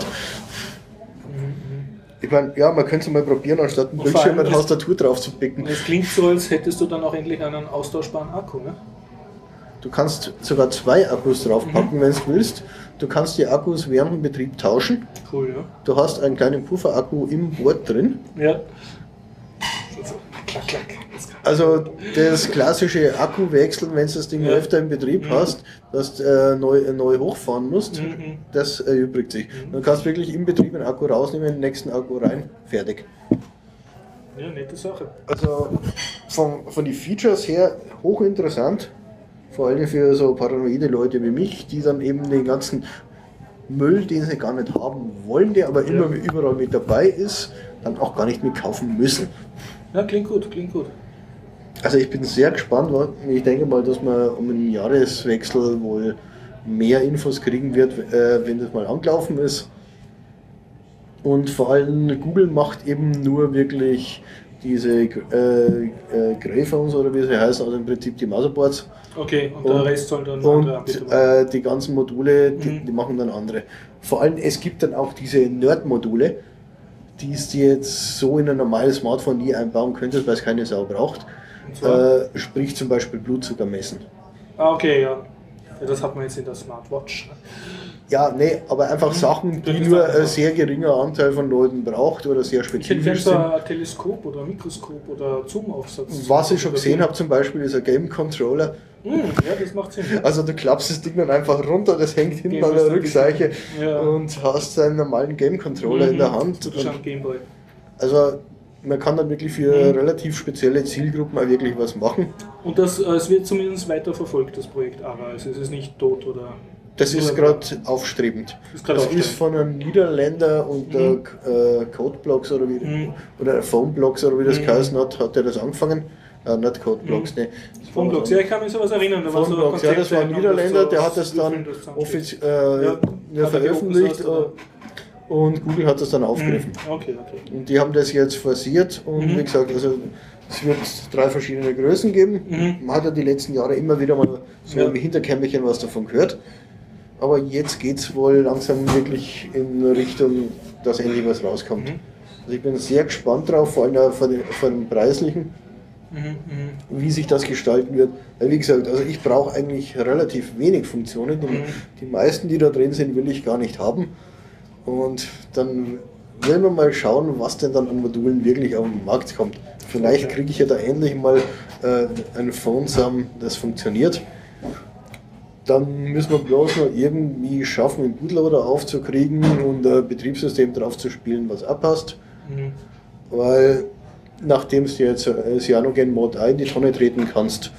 Speaker 1: Ich meine, ja, man könnte es mal probieren, anstatt einen Bildschirm mit Tastatur drauf zu picken.
Speaker 2: Es klingt so, als hättest du dann auch endlich einen austauschbaren Akku, ne?
Speaker 1: Du kannst sogar zwei Akkus draufpacken, mhm. wenn du willst. Du kannst die Akkus während dem Betrieb tauschen.
Speaker 2: Cool, ja.
Speaker 1: Du hast einen kleinen Pufferakku im Board drin.
Speaker 2: Ja. Klack, klack.
Speaker 1: Also das klassische Akku wechseln, wenn du das Ding ja. öfter im Betrieb mhm. hast, dass du äh, neu, neu hochfahren musst, mhm. das erübrigt sich. Mhm. Dann kannst du wirklich im Betrieb einen Akku rausnehmen, den nächsten Akku rein, fertig.
Speaker 2: Ja, nette Sache.
Speaker 1: Also von, von den Features her hochinteressant, vor allem für so paranoide Leute wie mich, die dann eben den ganzen Müll, den sie gar nicht haben wollen, der aber ja. immer überall mit dabei ist, dann auch gar nicht mit kaufen müssen.
Speaker 2: Ja, klingt gut, klingt gut.
Speaker 1: Also ich bin sehr gespannt, ich denke mal, dass man um den Jahreswechsel wohl mehr Infos kriegen wird, wenn das mal angelaufen ist. Und vor allem Google macht eben nur wirklich diese äh, äh, Greyphones oder wie sie heißen, also im Prinzip die Motherboards.
Speaker 2: Okay, und, und der Rest soll dann
Speaker 1: und äh, die ganzen Module, die, mhm. die machen dann andere. Vor allem es gibt dann auch diese Nerd-Module, die es dir jetzt so in ein normales Smartphone nie einbauen könntest, weil es keine Sau braucht. Äh, sprich zum Beispiel Blutzucker messen.
Speaker 2: Ah, okay, ja. Ja, das hat man jetzt in der Smartwatch.
Speaker 1: Ja, nee, aber einfach mhm. Sachen, die nur ein sehr geringer Anteil von Leuten braucht oder sehr spezifisch sind. Ich
Speaker 2: hätte ein Teleskop oder ein Mikroskop oder Zoom-Aufsatz.
Speaker 1: Was ich schon gesehen habe zum Beispiel ist ein Game Controller.
Speaker 2: Mhm, ja, das macht Sinn.
Speaker 1: Also du klappst das Ding dann einfach runter, das hängt hinten an der Rückseite ja. und hast einen normalen Game Controller mhm. in der Hand.
Speaker 2: Und Gameboy.
Speaker 1: Also man kann dann wirklich für mhm. relativ spezielle Zielgruppen auch wirklich was machen.
Speaker 2: Und das, es wird zumindest weiter verfolgt, das Projekt ARA. Also es ist nicht tot oder...
Speaker 1: Das ist gerade aufstrebend.
Speaker 2: Ist
Speaker 1: das aufstrebend. Ist von einem Niederländer und mhm. äh, Codeblocks oder wie mhm. oder Phoneblocks oder wie das mhm. geheißen hat, hat er das angefangen. Äh, nicht Codeblocks, mhm. ne.
Speaker 2: Phoneblocks, ja, ich kann mich sowas erinnern. Da
Speaker 1: Phoneblocks, so ja, das war ein Niederländer, so, der hat das dann offiziell äh, ja, ja, veröffentlicht äh, und Google hat das dann aufgegriffen.
Speaker 2: Mhm. Okay, okay.
Speaker 1: Und die haben das jetzt forciert und mhm. wie gesagt, also es wird drei verschiedene Größen geben. Mhm. Man hat ja die letzten Jahre immer wieder mal so ja. im Hinterkämmerchen was davon gehört. Aber jetzt geht es wohl langsam wirklich in Richtung, dass endlich was rauskommt. Mhm. Also ich bin sehr gespannt drauf, vor allem von dem, von dem Preislichen, mhm. wie sich das gestalten wird. Weil wie gesagt, also ich brauche eigentlich relativ wenig Funktionen. Die, mhm. die meisten, die da drin sind, will ich gar nicht haben. Und dann werden wir mal schauen, was denn dann an Modulen wirklich auf den Markt kommt. Vielleicht kriege ich ja da endlich mal äh, ein Phone zusammen, das funktioniert. Dann müssen wir bloß noch irgendwie schaffen, einen Bootloader aufzukriegen und ein Betriebssystem drauf zu spielen, was abpasst. Mhm. Weil nachdem du jetzt äh, CyanogenMod in die Tonne treten kannst,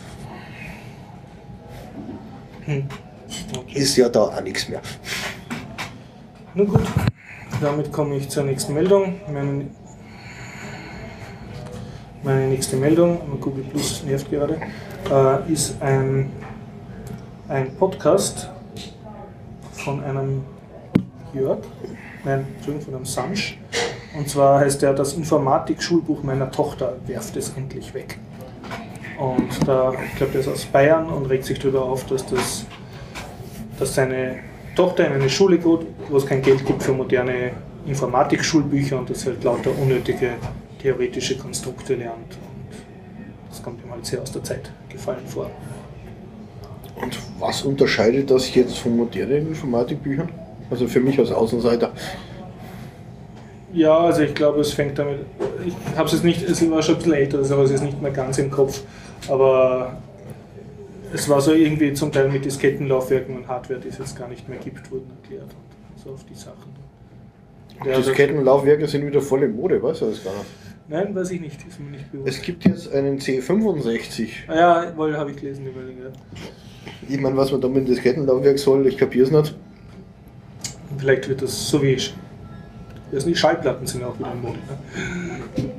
Speaker 1: mhm. okay. ist ja da auch nichts mehr.
Speaker 2: Na gut, damit komme ich zur nächsten Meldung. Meine, meine nächste Meldung, Google Plus nervt gerade, äh, ist ein, ein Podcast von einem Jörg, nein, Entschuldigung, von einem Sansch. Und zwar heißt der, das Informatik-Schulbuch meiner Tochter werft es endlich weg. Und da, ich glaube, der ist aus Bayern und regt sich darüber auf, dass, das, dass seine Tochter in eine Schule geht, wo es kein Geld gibt für moderne Informatik-Schulbücher und das halt lauter unnötige theoretische Konstrukte lernt. Und das kommt ihm halt sehr aus der Zeit gefallen vor.
Speaker 1: Und was unterscheidet das jetzt von modernen Informatikbüchern? Also für mich als Außenseiter.
Speaker 2: Ja, also ich glaube, es fängt damit, ich habe es jetzt nicht, es war schon ein bisschen älter, aber es ist nicht mehr ganz im Kopf, aber es war so irgendwie zum Teil mit Diskettenlaufwerken und Hardware, die es jetzt gar nicht mehr gibt, wurden erklärt und so auf die Sachen.
Speaker 1: Ja, Diskettenlaufwerke sind wieder voll in Mode, weißt du das gar nicht?
Speaker 2: Nein, weiß ich nicht, ist mir nicht bewusst.
Speaker 1: Es gibt jetzt einen C fünfundsechzig.
Speaker 2: Ah ja, wohl habe ich gelesen, die Meldung, ja.
Speaker 1: Ich meine, was man da mit dem Diskettenlaufwerk soll, ich kapiere es nicht.
Speaker 2: Vielleicht wird das so wie ich. Das sind die Schallplatten sind auch wieder in Mode. Ne?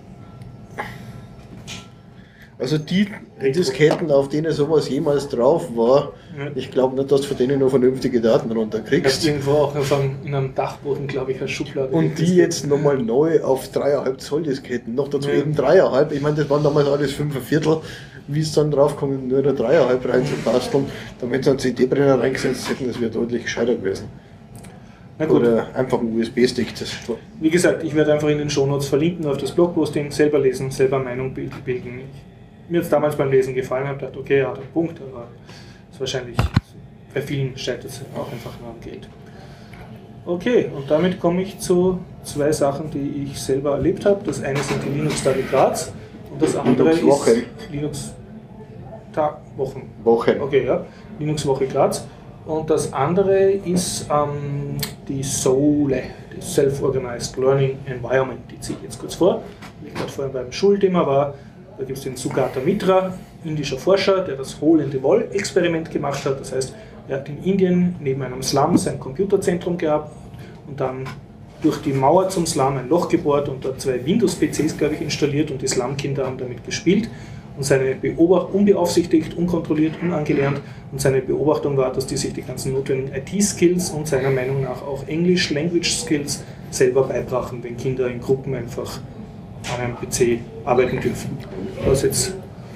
Speaker 1: Also die Disketten, auf denen sowas jemals drauf war, ja. Ich glaube nicht, dass du von denen nur vernünftige Daten runterkriegst.
Speaker 2: Das irgendwo auch auf einem, in einem Dachboden, glaube ich, als Schublade.
Speaker 1: Und die jetzt nochmal neu auf drei Komma fünf Zoll Disketten, noch dazu ja. eben drei Komma fünf. Ich meine, das waren damals alles fünf Komma fünf Viertel, wie es dann drauf kommt, nur eine drei Komma fünf reinzubasteln, damit sie einen C D-Brenner reingesetzt hätten, das wäre deutlich gescheiter gewesen.
Speaker 2: Na gut.
Speaker 1: Oder einfach ein U S B-Stick.
Speaker 2: Wie gesagt, ich werde einfach in den Shownotes verlinken auf das Blogposting, selber lesen, selber Meinung bilden. Mir hat es damals beim Lesen gefallen, habe gedacht, okay, er hat einen Punkt, aber es ist wahrscheinlich, bei vielen scheitert es auch einfach nur am Geld. Okay, und damit komme ich zu zwei Sachen, die ich selber erlebt habe. Das eine sind die Linux-Tage Graz und das andere
Speaker 1: Linux Wochen.
Speaker 2: ist Linux Tag Wochen.
Speaker 1: Wochen.
Speaker 2: Okay, ja, Linux Woche Graz. Und das andere ist ähm, die SOLE, die Self-Organized Learning Environment. Die ziehe ich jetzt kurz vor, wie ich gerade vorhin beim Schulthema war. Da gibt es den Sugata Mitra, indischer Forscher, der das Hole-in-the-Wall-Experiment gemacht hat. Das heißt, er hat in Indien neben einem Slum sein Computerzentrum gehabt und dann durch die Mauer zum Slum ein Loch gebohrt und dort zwei Windows-P Cs, glaube ich, installiert und die Slum-Kinder haben damit gespielt. Und seine Beobachtung, unbeaufsichtigt, unkontrolliert, unangelernt, und seine Beobachtung war, dass die sich die ganzen notwendigen I T-Skills und seiner Meinung nach auch English-Language-Skills selber beibrachen, wenn Kinder in Gruppen einfach an einem P C arbeiten dürfen. Was jetzt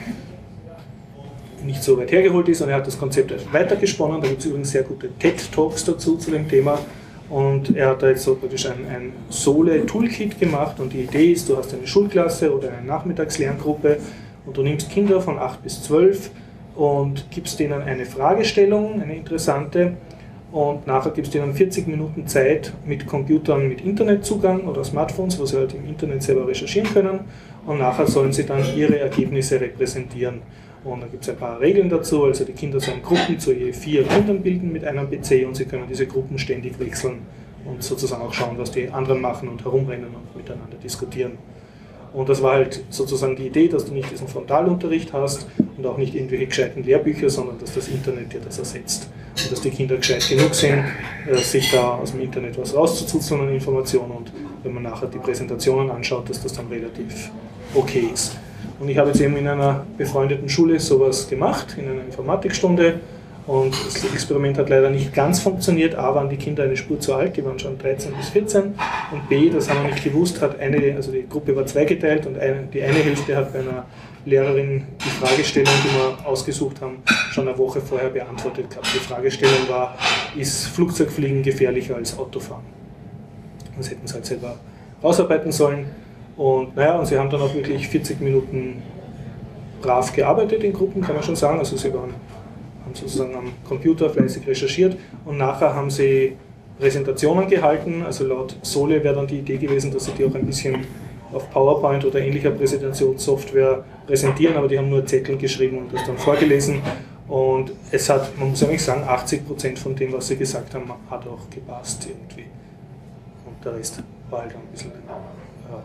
Speaker 2: nicht so weit hergeholt ist, und er hat das Konzept weitergesponnen. Da gibt es übrigens sehr gute TED-Talks dazu zu dem Thema. Und er hat da jetzt so praktisch ein, ein Sole-Toolkit gemacht, und die Idee ist, du hast eine Schulklasse oder eine Nachmittagslerngruppe und du nimmst Kinder von acht bis zwölf und gibst denen eine Fragestellung, eine interessante, und nachher gibst du ihnen vierzig Minuten Zeit mit Computern mit Internetzugang oder Smartphones, wo sie halt im Internet selber recherchieren können, und nachher sollen sie dann ihre Ergebnisse repräsentieren. Und dann gibt es ein paar Regeln dazu, also die Kinder sollen Gruppen zu je vier Kindern bilden mit einem P C, und sie können diese Gruppen ständig wechseln und sozusagen auch schauen, was die anderen machen und herumrennen und miteinander diskutieren. Und das war halt sozusagen die Idee, dass du nicht diesen Frontalunterricht hast und auch nicht irgendwelche gescheiten Lehrbücher, sondern dass das Internet dir das ersetzt. wissen, dass die Kinder gescheit genug sind, äh, sich da aus dem Internet was rauszuzuzeln an Informationen und wenn man nachher die Präsentationen anschaut, dass das dann relativ okay ist. Und ich habe jetzt eben in einer befreundeten Schule sowas gemacht, in einer Informatikstunde. Und das Experiment hat leider nicht ganz funktioniert. A, waren die Kinder eine Spur zu alt, die waren schon dreizehn bis vierzehn. Und B, das haben wir nicht gewusst, hat eine, also die Gruppe war zweigeteilt und eine, die eine Hälfte hat bei einer Lehrerin die Fragestellung, die wir ausgesucht haben, schon eine Woche vorher beantwortet gehabt. Die Fragestellung war, ist Flugzeugfliegen gefährlicher als Autofahren? Das hätten sie halt selber rausarbeiten sollen. Und naja, und sie haben dann auch wirklich vierzig Minuten brav gearbeitet in Gruppen, kann man schon sagen. Also sie waren haben sozusagen am Computer fleißig recherchiert und nachher haben sie Präsentationen gehalten. Also laut Sole wäre dann die Idee gewesen, dass sie die auch ein bisschen auf PowerPoint oder ähnlicher Präsentationssoftware präsentieren, aber die haben nur Zettel geschrieben und das dann vorgelesen. Und es hat, man muss eigentlich sagen, achtzig Prozent von dem, was sie gesagt haben, hat auch gepasst irgendwie. Und der Rest war halt ein bisschen, ja,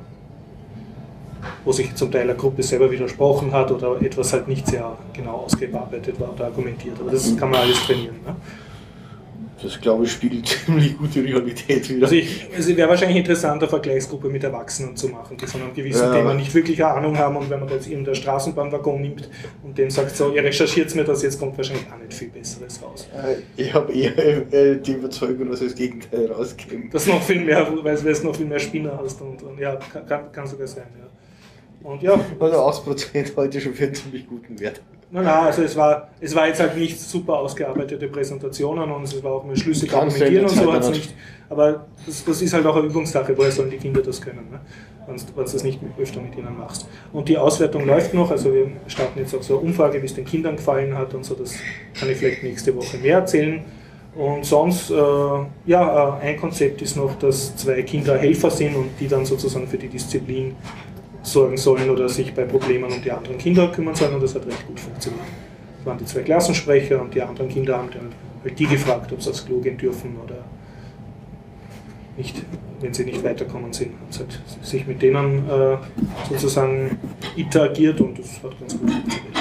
Speaker 2: wo sich zum Teil eine Gruppe selber widersprochen hat oder etwas halt nicht sehr genau ausgearbeitet war oder argumentiert. Aber das kann man alles trainieren. Ne?
Speaker 1: Das, glaube ich, spiegelt ziemlich gute Realität wieder.
Speaker 2: Also ich, es wäre wahrscheinlich interessant, eine Vergleichsgruppe mit Erwachsenen zu machen, die von einem gewissen
Speaker 1: ja.
Speaker 2: Thema nicht wirklich eine Ahnung haben, und wenn man jetzt irgendeinen Straßenbahnwaggon nimmt und dem sagt, so, ihr recherchiert mir das, jetzt kommt wahrscheinlich auch nicht viel Besseres raus.
Speaker 1: Ich habe eher äh, die Überzeugung, dass das Gegenteil rauskommt.
Speaker 2: Das noch viel mehr, weil es noch viel mehr Spinner hast und, und ja, kann, kann sogar sein, ja. Und ja.
Speaker 1: Also achtzig Prozent heute schon für einen ziemlich guten Wert.
Speaker 2: Nein, nein, also es war, es war jetzt halt nicht super ausgearbeitete Präsentationen und es war auch mal schlüssig argumentieren und so hat es nicht. Aber das, das ist halt auch eine Übungssache, woher sollen die Kinder das können, ne? wenn du das nicht öfter mit ihnen machst. Und die Auswertung läuft noch, also wir starten jetzt auch so eine Umfrage, wie es den Kindern gefallen hat und so, das kann ich vielleicht nächste Woche mehr erzählen. Und sonst, äh, ja, ein Konzept ist noch, dass zwei Kinder Helfer sind und die dann sozusagen für die Disziplin sorgen sollen oder sich bei Problemen um die anderen Kinder kümmern sollen, und das hat recht gut funktioniert. Das waren die zwei Klassensprecher und die anderen Kinder haben dann halt die gefragt, ob sie aufs Klo gehen dürfen oder nicht, wenn sie nicht weiterkommen sind. Haben sie halt sich mit denen äh, sozusagen interagiert und das hat ganz gut funktioniert.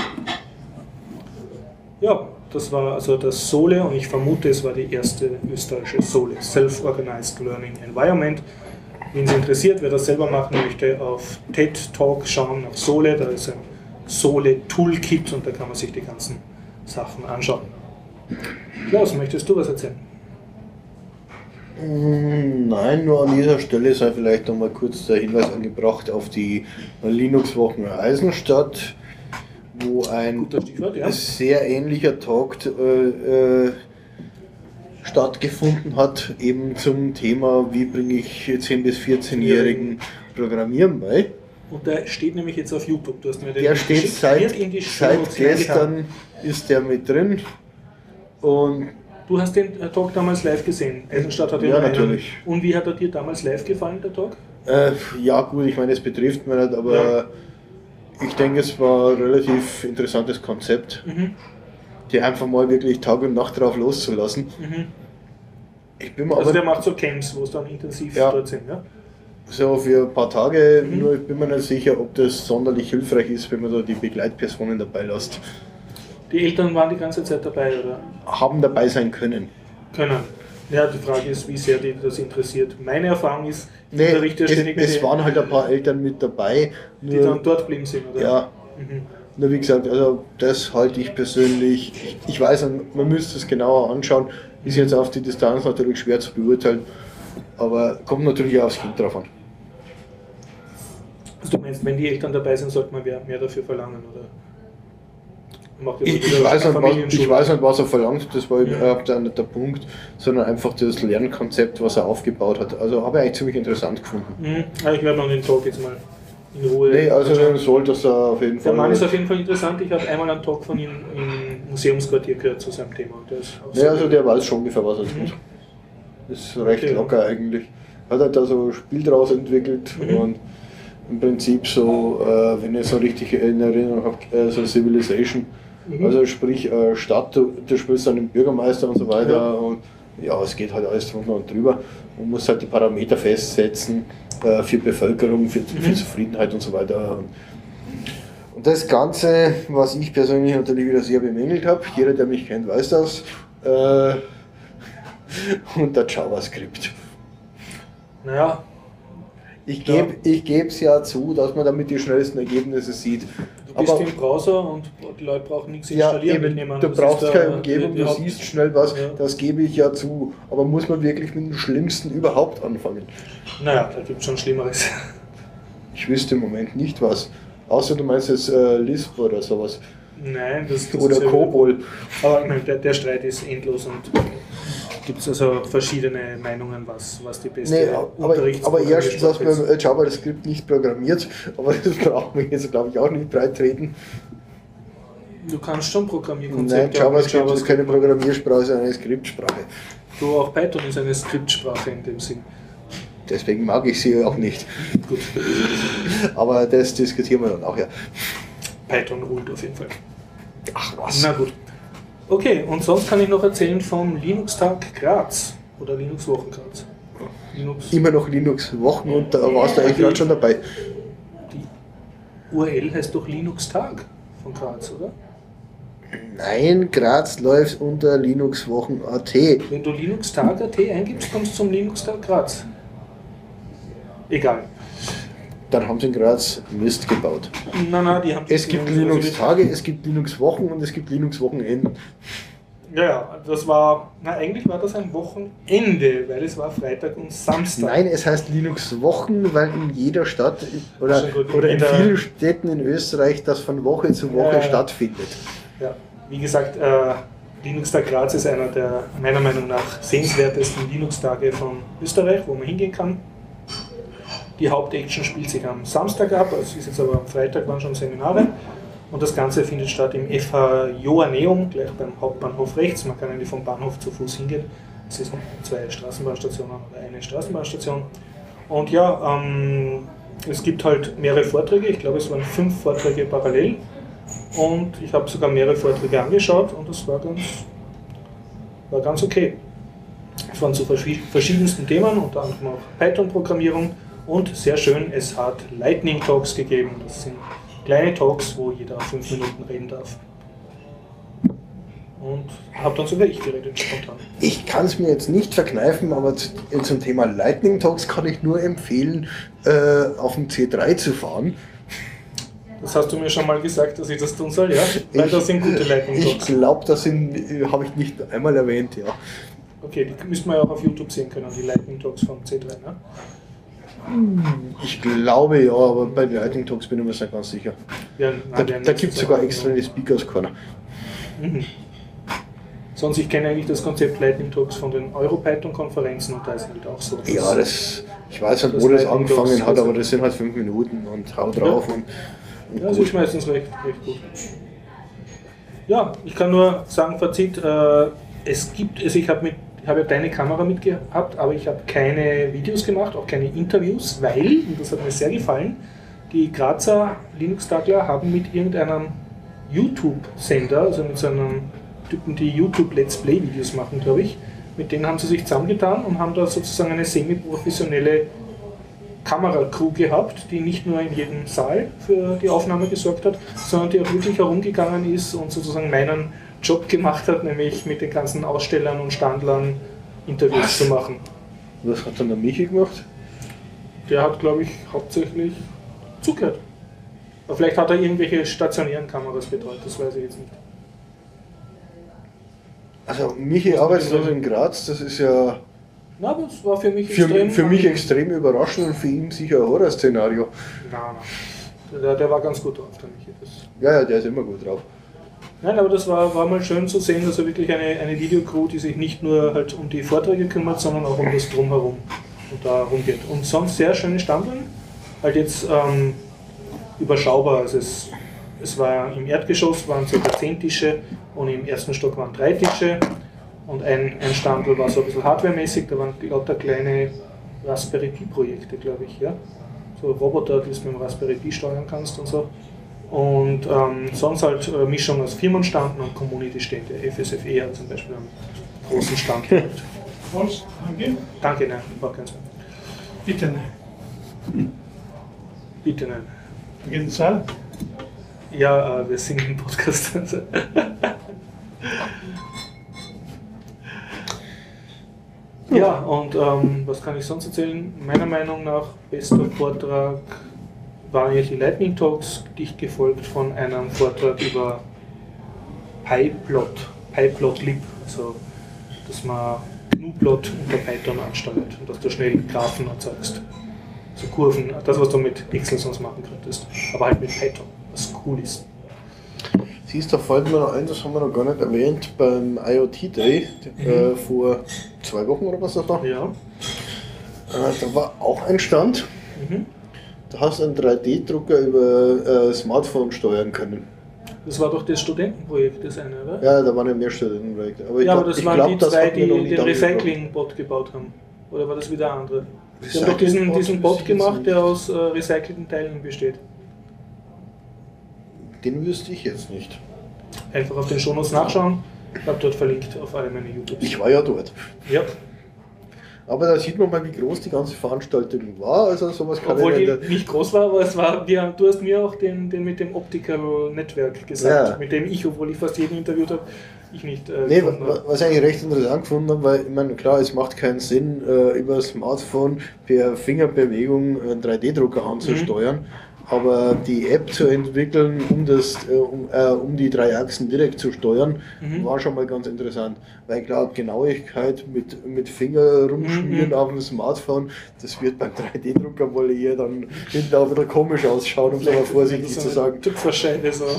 Speaker 2: Ja, das war also das Sole und ich vermute, es war die erste österreichische Sole, Self-Organized Learning Environment. Wen es interessiert, wer das selber machen möchte, auf TED Talk schauen nach Sole, da ist ein Sole Toolkit und da kann man sich die ganzen Sachen anschauen. Klaus, möchtest du was erzählen?
Speaker 1: Nein, nur an dieser Stelle sei vielleicht noch mal kurz der Hinweis angebracht auf die Linux-Wochen Eisenstadt, wo ein
Speaker 2: ja.
Speaker 1: sehr ähnlicher Talk äh, stattgefunden hat, eben zum Thema, wie bringe ich zehn- bis vierzehnjährigen Programmieren bei.
Speaker 2: Und der steht nämlich jetzt auf YouTube. Du hast mir den
Speaker 1: der steht seit, seit gestern ist der mit drin. Und
Speaker 2: du hast den Talk damals live gesehen. Eisenstadt hat den
Speaker 1: ja,
Speaker 2: einen.
Speaker 1: natürlich.
Speaker 2: Und wie hat er dir damals live gefallen, der Talk?
Speaker 1: Äh, ja gut, ich meine, es betrifft mich nicht, aber ja. Ich denke, es war ein relativ interessantes Konzept. Mhm. Die einfach mal wirklich Tag und Nacht drauf loszulassen. Mhm. Ich bin mir
Speaker 2: also
Speaker 1: aber,
Speaker 2: der macht so Camps, wo es dann intensiv
Speaker 1: ja,
Speaker 2: dort sind, ja?
Speaker 1: So für ein paar Tage,
Speaker 2: mhm.
Speaker 1: nur ich bin mir nicht sicher, ob das sonderlich hilfreich ist, wenn man da die Begleitpersonen dabei lässt.
Speaker 2: Die Eltern waren die ganze Zeit dabei, oder?
Speaker 1: Haben dabei sein können.
Speaker 2: Können. Ja, die Frage ist, wie sehr die das interessiert. Meine Erfahrung ist,
Speaker 1: nee, es, es waren halt ein paar Eltern mit dabei.
Speaker 2: Die nur, dann dort geblieben sind, oder?
Speaker 1: Ja.
Speaker 2: Mhm.
Speaker 1: Nur wie gesagt, also das halte ich persönlich, ich weiß, man müsste es genauer anschauen, ist jetzt auf die Distanz natürlich schwer zu beurteilen, aber kommt natürlich auch aufs Kind drauf an.
Speaker 2: Also du meinst, wenn die Eltern dabei sind, sollte man mehr, mehr dafür verlangen, oder? Macht
Speaker 1: ich, ich, weiß nicht, was, ich weiß nicht, was er verlangt, das war ja. überhaupt nicht der Punkt, sondern einfach das Lernkonzept, was er aufgebaut hat. Also habe ich eigentlich ziemlich interessant gefunden.
Speaker 2: Mhm. Ja, ich werde noch den Talk jetzt mal in Ruhe.
Speaker 1: Nee, also soll das auf jeden Fall.
Speaker 2: Der Mann ist auf jeden Fall interessant. Ich habe einmal einen Talk von ihm im Museumsquartier gehört zu seinem Thema. Der ist
Speaker 1: nee, also der weiß schon ungefähr, was er tut. Das ist recht okay, locker eigentlich. Hat halt da so ein Spiel draus entwickelt mhm. und im Prinzip so, äh, wenn ich so richtig in Erinnerung habe, äh, so Civilization. Mhm. Also sprich äh, Stadt, du, du spielst dann den Bürgermeister und so weiter ja. und ja, es geht halt alles drunter und drüber. Man muss halt die Parameter festsetzen äh, für Bevölkerung, für, mhm. für Zufriedenheit und so weiter. Und das Ganze, was ich persönlich natürlich wieder sehr bemängelt habe, jeder, der mich kennt, weiß das, äh, und der JavaScript.
Speaker 2: Naja.
Speaker 1: Ich gebe ja. es ja zu, dass man damit die schnellsten Ergebnisse sieht.
Speaker 2: Du bist aber im Browser und die Leute brauchen nichts installieren.
Speaker 1: Ja, eben, du brauchst keine der, Umgebung, die, die du Haupt siehst schnell was, ja. Das gebe ich ja zu. Aber muss man wirklich mit dem Schlimmsten überhaupt anfangen?
Speaker 2: Naja, da gibt es schon Schlimmeres.
Speaker 1: Ich wüsste im Moment nicht was. Außer du meinst jetzt äh, Lisp oder sowas.
Speaker 2: Nein, das, das
Speaker 1: oder
Speaker 2: ist ja
Speaker 1: Cobol.
Speaker 2: Aber ich meine, der, der Streit ist endlos und gibt es also verschiedene Meinungen, was, was die beste
Speaker 1: nee, aber, aber erstens, dass man JavaScript nicht programmiert, aber das brauchen wir jetzt, glaube ich, auch nicht breit treten.
Speaker 2: Du kannst schon Programmierkonzepte.
Speaker 1: Nein, JavaScript, JavaScript ist keine Programmiersprache, sondern eine Skriptsprache.
Speaker 2: Du, auch Python ist eine Skriptsprache in dem Sinn.
Speaker 1: Deswegen mag ich sie auch nicht.
Speaker 2: Gut.
Speaker 1: Aber das diskutieren wir dann auch, ja.
Speaker 2: Python ruht auf jeden Fall.
Speaker 1: Ach was.
Speaker 2: Na gut. Okay, und sonst kann ich noch erzählen vom Linux-Tag Graz oder Linux-Wochen Graz.
Speaker 1: Linux. Immer noch Linux-Wochen und da warst du eigentlich gerade schon dabei.
Speaker 2: Die U R L heißt doch Linux-Tag von Graz, oder?
Speaker 1: Nein, Graz läuft unter Linux-Wochen Punkt a t.
Speaker 2: Wenn du Linux-Tag Punkt a t eingibst, kommst du zum Linux-Tag Graz. Egal.
Speaker 1: Dann haben sie in Graz Mist gebaut.
Speaker 2: Nein, nein, die haben
Speaker 1: es gibt Linux-Tage, es gibt Linux-Wochen und es gibt Linux-Wochenenden.
Speaker 2: Ja, ja, das war, na eigentlich war das ein Wochenende, weil es war Freitag und Samstag.
Speaker 1: Nein, es heißt Linux-Wochen, weil in jeder Stadt oder, gut, oder in, in vielen Städten in Österreich das von Woche zu Woche ja, stattfindet.
Speaker 2: Ja, wie gesagt, äh, Linux-Tag Graz ist einer der meiner Meinung nach sehenswertesten Linux-Tage von Österreich, wo man hingehen kann. Die Hauptaction spielt sich am Samstag ab, also ist jetzt aber am Freitag waren schon Seminare und das Ganze findet statt im F H Joanneum, gleich beim Hauptbahnhof rechts. Man kann eigentlich vom Bahnhof zu Fuß hingehen. Es sind zwei Straßenbahnstationen oder eine Straßenbahnstation. Und ja, ähm, es gibt halt mehrere Vorträge, ich glaube es waren fünf Vorträge parallel und ich habe sogar mehrere Vorträge angeschaut und das war ganz, war ganz okay. Es waren zu verschiedensten Themen, unter anderem auch Python-Programmierung. Und sehr schön, es hat Lightning Talks gegeben. Das sind kleine Talks, wo jeder fünf Minuten reden darf. Und habe dann sogar ich geredet, spontan.
Speaker 1: Ich kann es mir jetzt nicht verkneifen, aber zum Thema Lightning Talks kann ich nur empfehlen, äh, auf dem C drei zu fahren.
Speaker 2: Das hast du mir schon mal gesagt, dass ich das tun soll, ja? Weil
Speaker 1: ich,
Speaker 2: das sind gute Lightning Talks.
Speaker 1: Ich glaube, das habe ich nicht einmal erwähnt, ja.
Speaker 2: Okay, die müssen wir ja auch auf YouTube sehen können, die Lightning Talks vom C drei, ne?
Speaker 1: Ich glaube ja, aber bei den Lightning Talks bin ich mir nicht ganz sicher. Ja, nein, da da gibt es sogar extra eine Speakers Corner.
Speaker 2: Mhm. Sonst, ich kenne eigentlich das Konzept Lightning Talks von den EuroPython-Konferenzen und da ist halt auch so.
Speaker 1: Ja, das, ich weiß halt, wo das angefangen hat, aber das sind halt fünf Minuten und hau drauf. Ja. Und, und
Speaker 2: ja, das ist meistens recht, recht gut. Ja, ich kann nur sagen, Fazit, äh, es gibt, also ich habe mit Ich habe ja deine Kamera mitgehabt, aber ich habe keine Videos gemacht, auch keine Interviews, weil, und das hat mir sehr gefallen, die Grazer Linux-Tagler haben mit irgendeinem YouTube-Sender, also mit so einem Typen, die YouTube-Let's Play-Videos machen, glaube ich, mit denen haben sie sich zusammengetan und haben da sozusagen eine semi-professionelle Kameracrew gehabt, die nicht nur in jedem Saal für die Aufnahme gesorgt hat, sondern die auch wirklich herumgegangen ist und sozusagen meinen Job gemacht hat, nämlich mit den ganzen Ausstellern und Standlern Interviews Was? zu machen.
Speaker 1: Was hat dann der Michi gemacht?
Speaker 2: Der hat, glaube ich, hauptsächlich zugehört. Aber vielleicht hat er irgendwelche stationären Kameras betreut, das weiß ich jetzt nicht.
Speaker 1: Also Michi arbeitet in Graz, das ist ja
Speaker 2: Na, aber es war für mich
Speaker 1: für,
Speaker 2: extrem...
Speaker 1: Für mich extrem überraschend und für ihn sicher ein Horrorszenario.
Speaker 2: Nein, nein. Der, der war ganz gut drauf, der Michi. Das
Speaker 1: ja, ja, der ist immer gut drauf.
Speaker 2: Nein, aber das war, war mal schön zu sehen, dass er wirklich eine, eine Videocrew, die sich nicht nur halt um die Vorträge kümmert, sondern auch um das Drumherum und da rumgeht. Und sonst sehr schöne Standeln, halt jetzt ähm, überschaubar. Also es, es war im Erdgeschoss waren ca. zehn Tische und im ersten Stock waren drei Tische und ein, ein Standel war so ein bisschen hardwaremäßig, da waren lauter kleine Raspberry Pi Projekte, glaube ich, ja. So Roboter, die du mit dem Raspberry Pi steuern kannst und so. Und ähm, sonst halt äh, Mischung aus Firmenständen und Community-Stände. F S F E hat zum Beispiel einen großen Stand gehabt.
Speaker 3: Was? Danke?
Speaker 2: Danke, nein, war keins mehr.
Speaker 3: Bitte nein.
Speaker 2: Bitte nein.
Speaker 3: Geht es an?
Speaker 2: Ja, äh, wir sind im Podcast. Ja, und ähm, was kann ich sonst erzählen? Meiner Meinung nach, bester Vortrag waren ja die Lightning Talks, dicht gefolgt von einem Vortrag über PyPlot, PyPlot-Lib, also dass man GNU-Plot unter Python ansteuert und dass du schnell Graphen erzeugst. So Kurven, das was du mit Excel sonst machen könntest, aber halt mit Python, was cool ist.
Speaker 1: Siehst du, da fällt mir noch ein, das haben wir noch gar nicht erwähnt, beim IoT Day mhm. äh, vor zwei Wochen oder was das war.
Speaker 2: Ja.
Speaker 1: Äh, da war auch ein Stand.
Speaker 2: Mhm.
Speaker 1: Da hast du einen drei D Drucker über äh, Smartphone steuern können.
Speaker 2: Das war doch das Studentenprojekt, das eine, oder?
Speaker 1: Ja, da waren ja mehr Studentenprojekte. Aber ich
Speaker 2: ja,
Speaker 1: glaub,
Speaker 2: aber das
Speaker 1: ich
Speaker 2: waren
Speaker 1: glaub,
Speaker 2: die
Speaker 1: das
Speaker 2: zwei, die
Speaker 1: den
Speaker 2: den Recycling-Bot gebaut haben. Oder war das wieder andere? Sie haben doch diesen,
Speaker 1: Recycling-Bot
Speaker 2: diesen Bot gemacht,
Speaker 1: nicht.
Speaker 2: der aus äh, recycelten Teilen besteht.
Speaker 1: Den wüsste ich jetzt nicht.
Speaker 2: Einfach auf den Shownotes nachschauen. Ich habe dort verlinkt auf alle meine YouTubes.
Speaker 1: Ich war ja dort.
Speaker 2: Ja.
Speaker 1: Aber da sieht man mal, wie groß die ganze Veranstaltung war. Also sowas kann
Speaker 2: Obwohl
Speaker 1: ich
Speaker 2: die nicht groß war, aber es war, wir, du hast mir auch den, den mit dem Optical Network gesagt,
Speaker 1: ja.
Speaker 2: mit dem ich, obwohl ich fast jeden interviewt habe, ich nicht. Äh,
Speaker 1: nee, was ich eigentlich recht interessant gefunden habe, weil ich meine, klar, es macht keinen Sinn, äh, über das Smartphone per Fingerbewegung einen drei D Drucker anzusteuern. Mhm. Aber die App zu entwickeln, um, das, äh, um, äh, um die drei Achsen direkt zu steuern, mhm. war schon mal ganz interessant. Weil klar, Genauigkeit mit, mit Finger rumschmieren mhm. auf dem Smartphone, das wird beim drei D Drucker wohl eher dann hinten auch wieder komisch ausschauen, um es aber vorsichtig so zu sagen.
Speaker 2: Tüpferscheine so.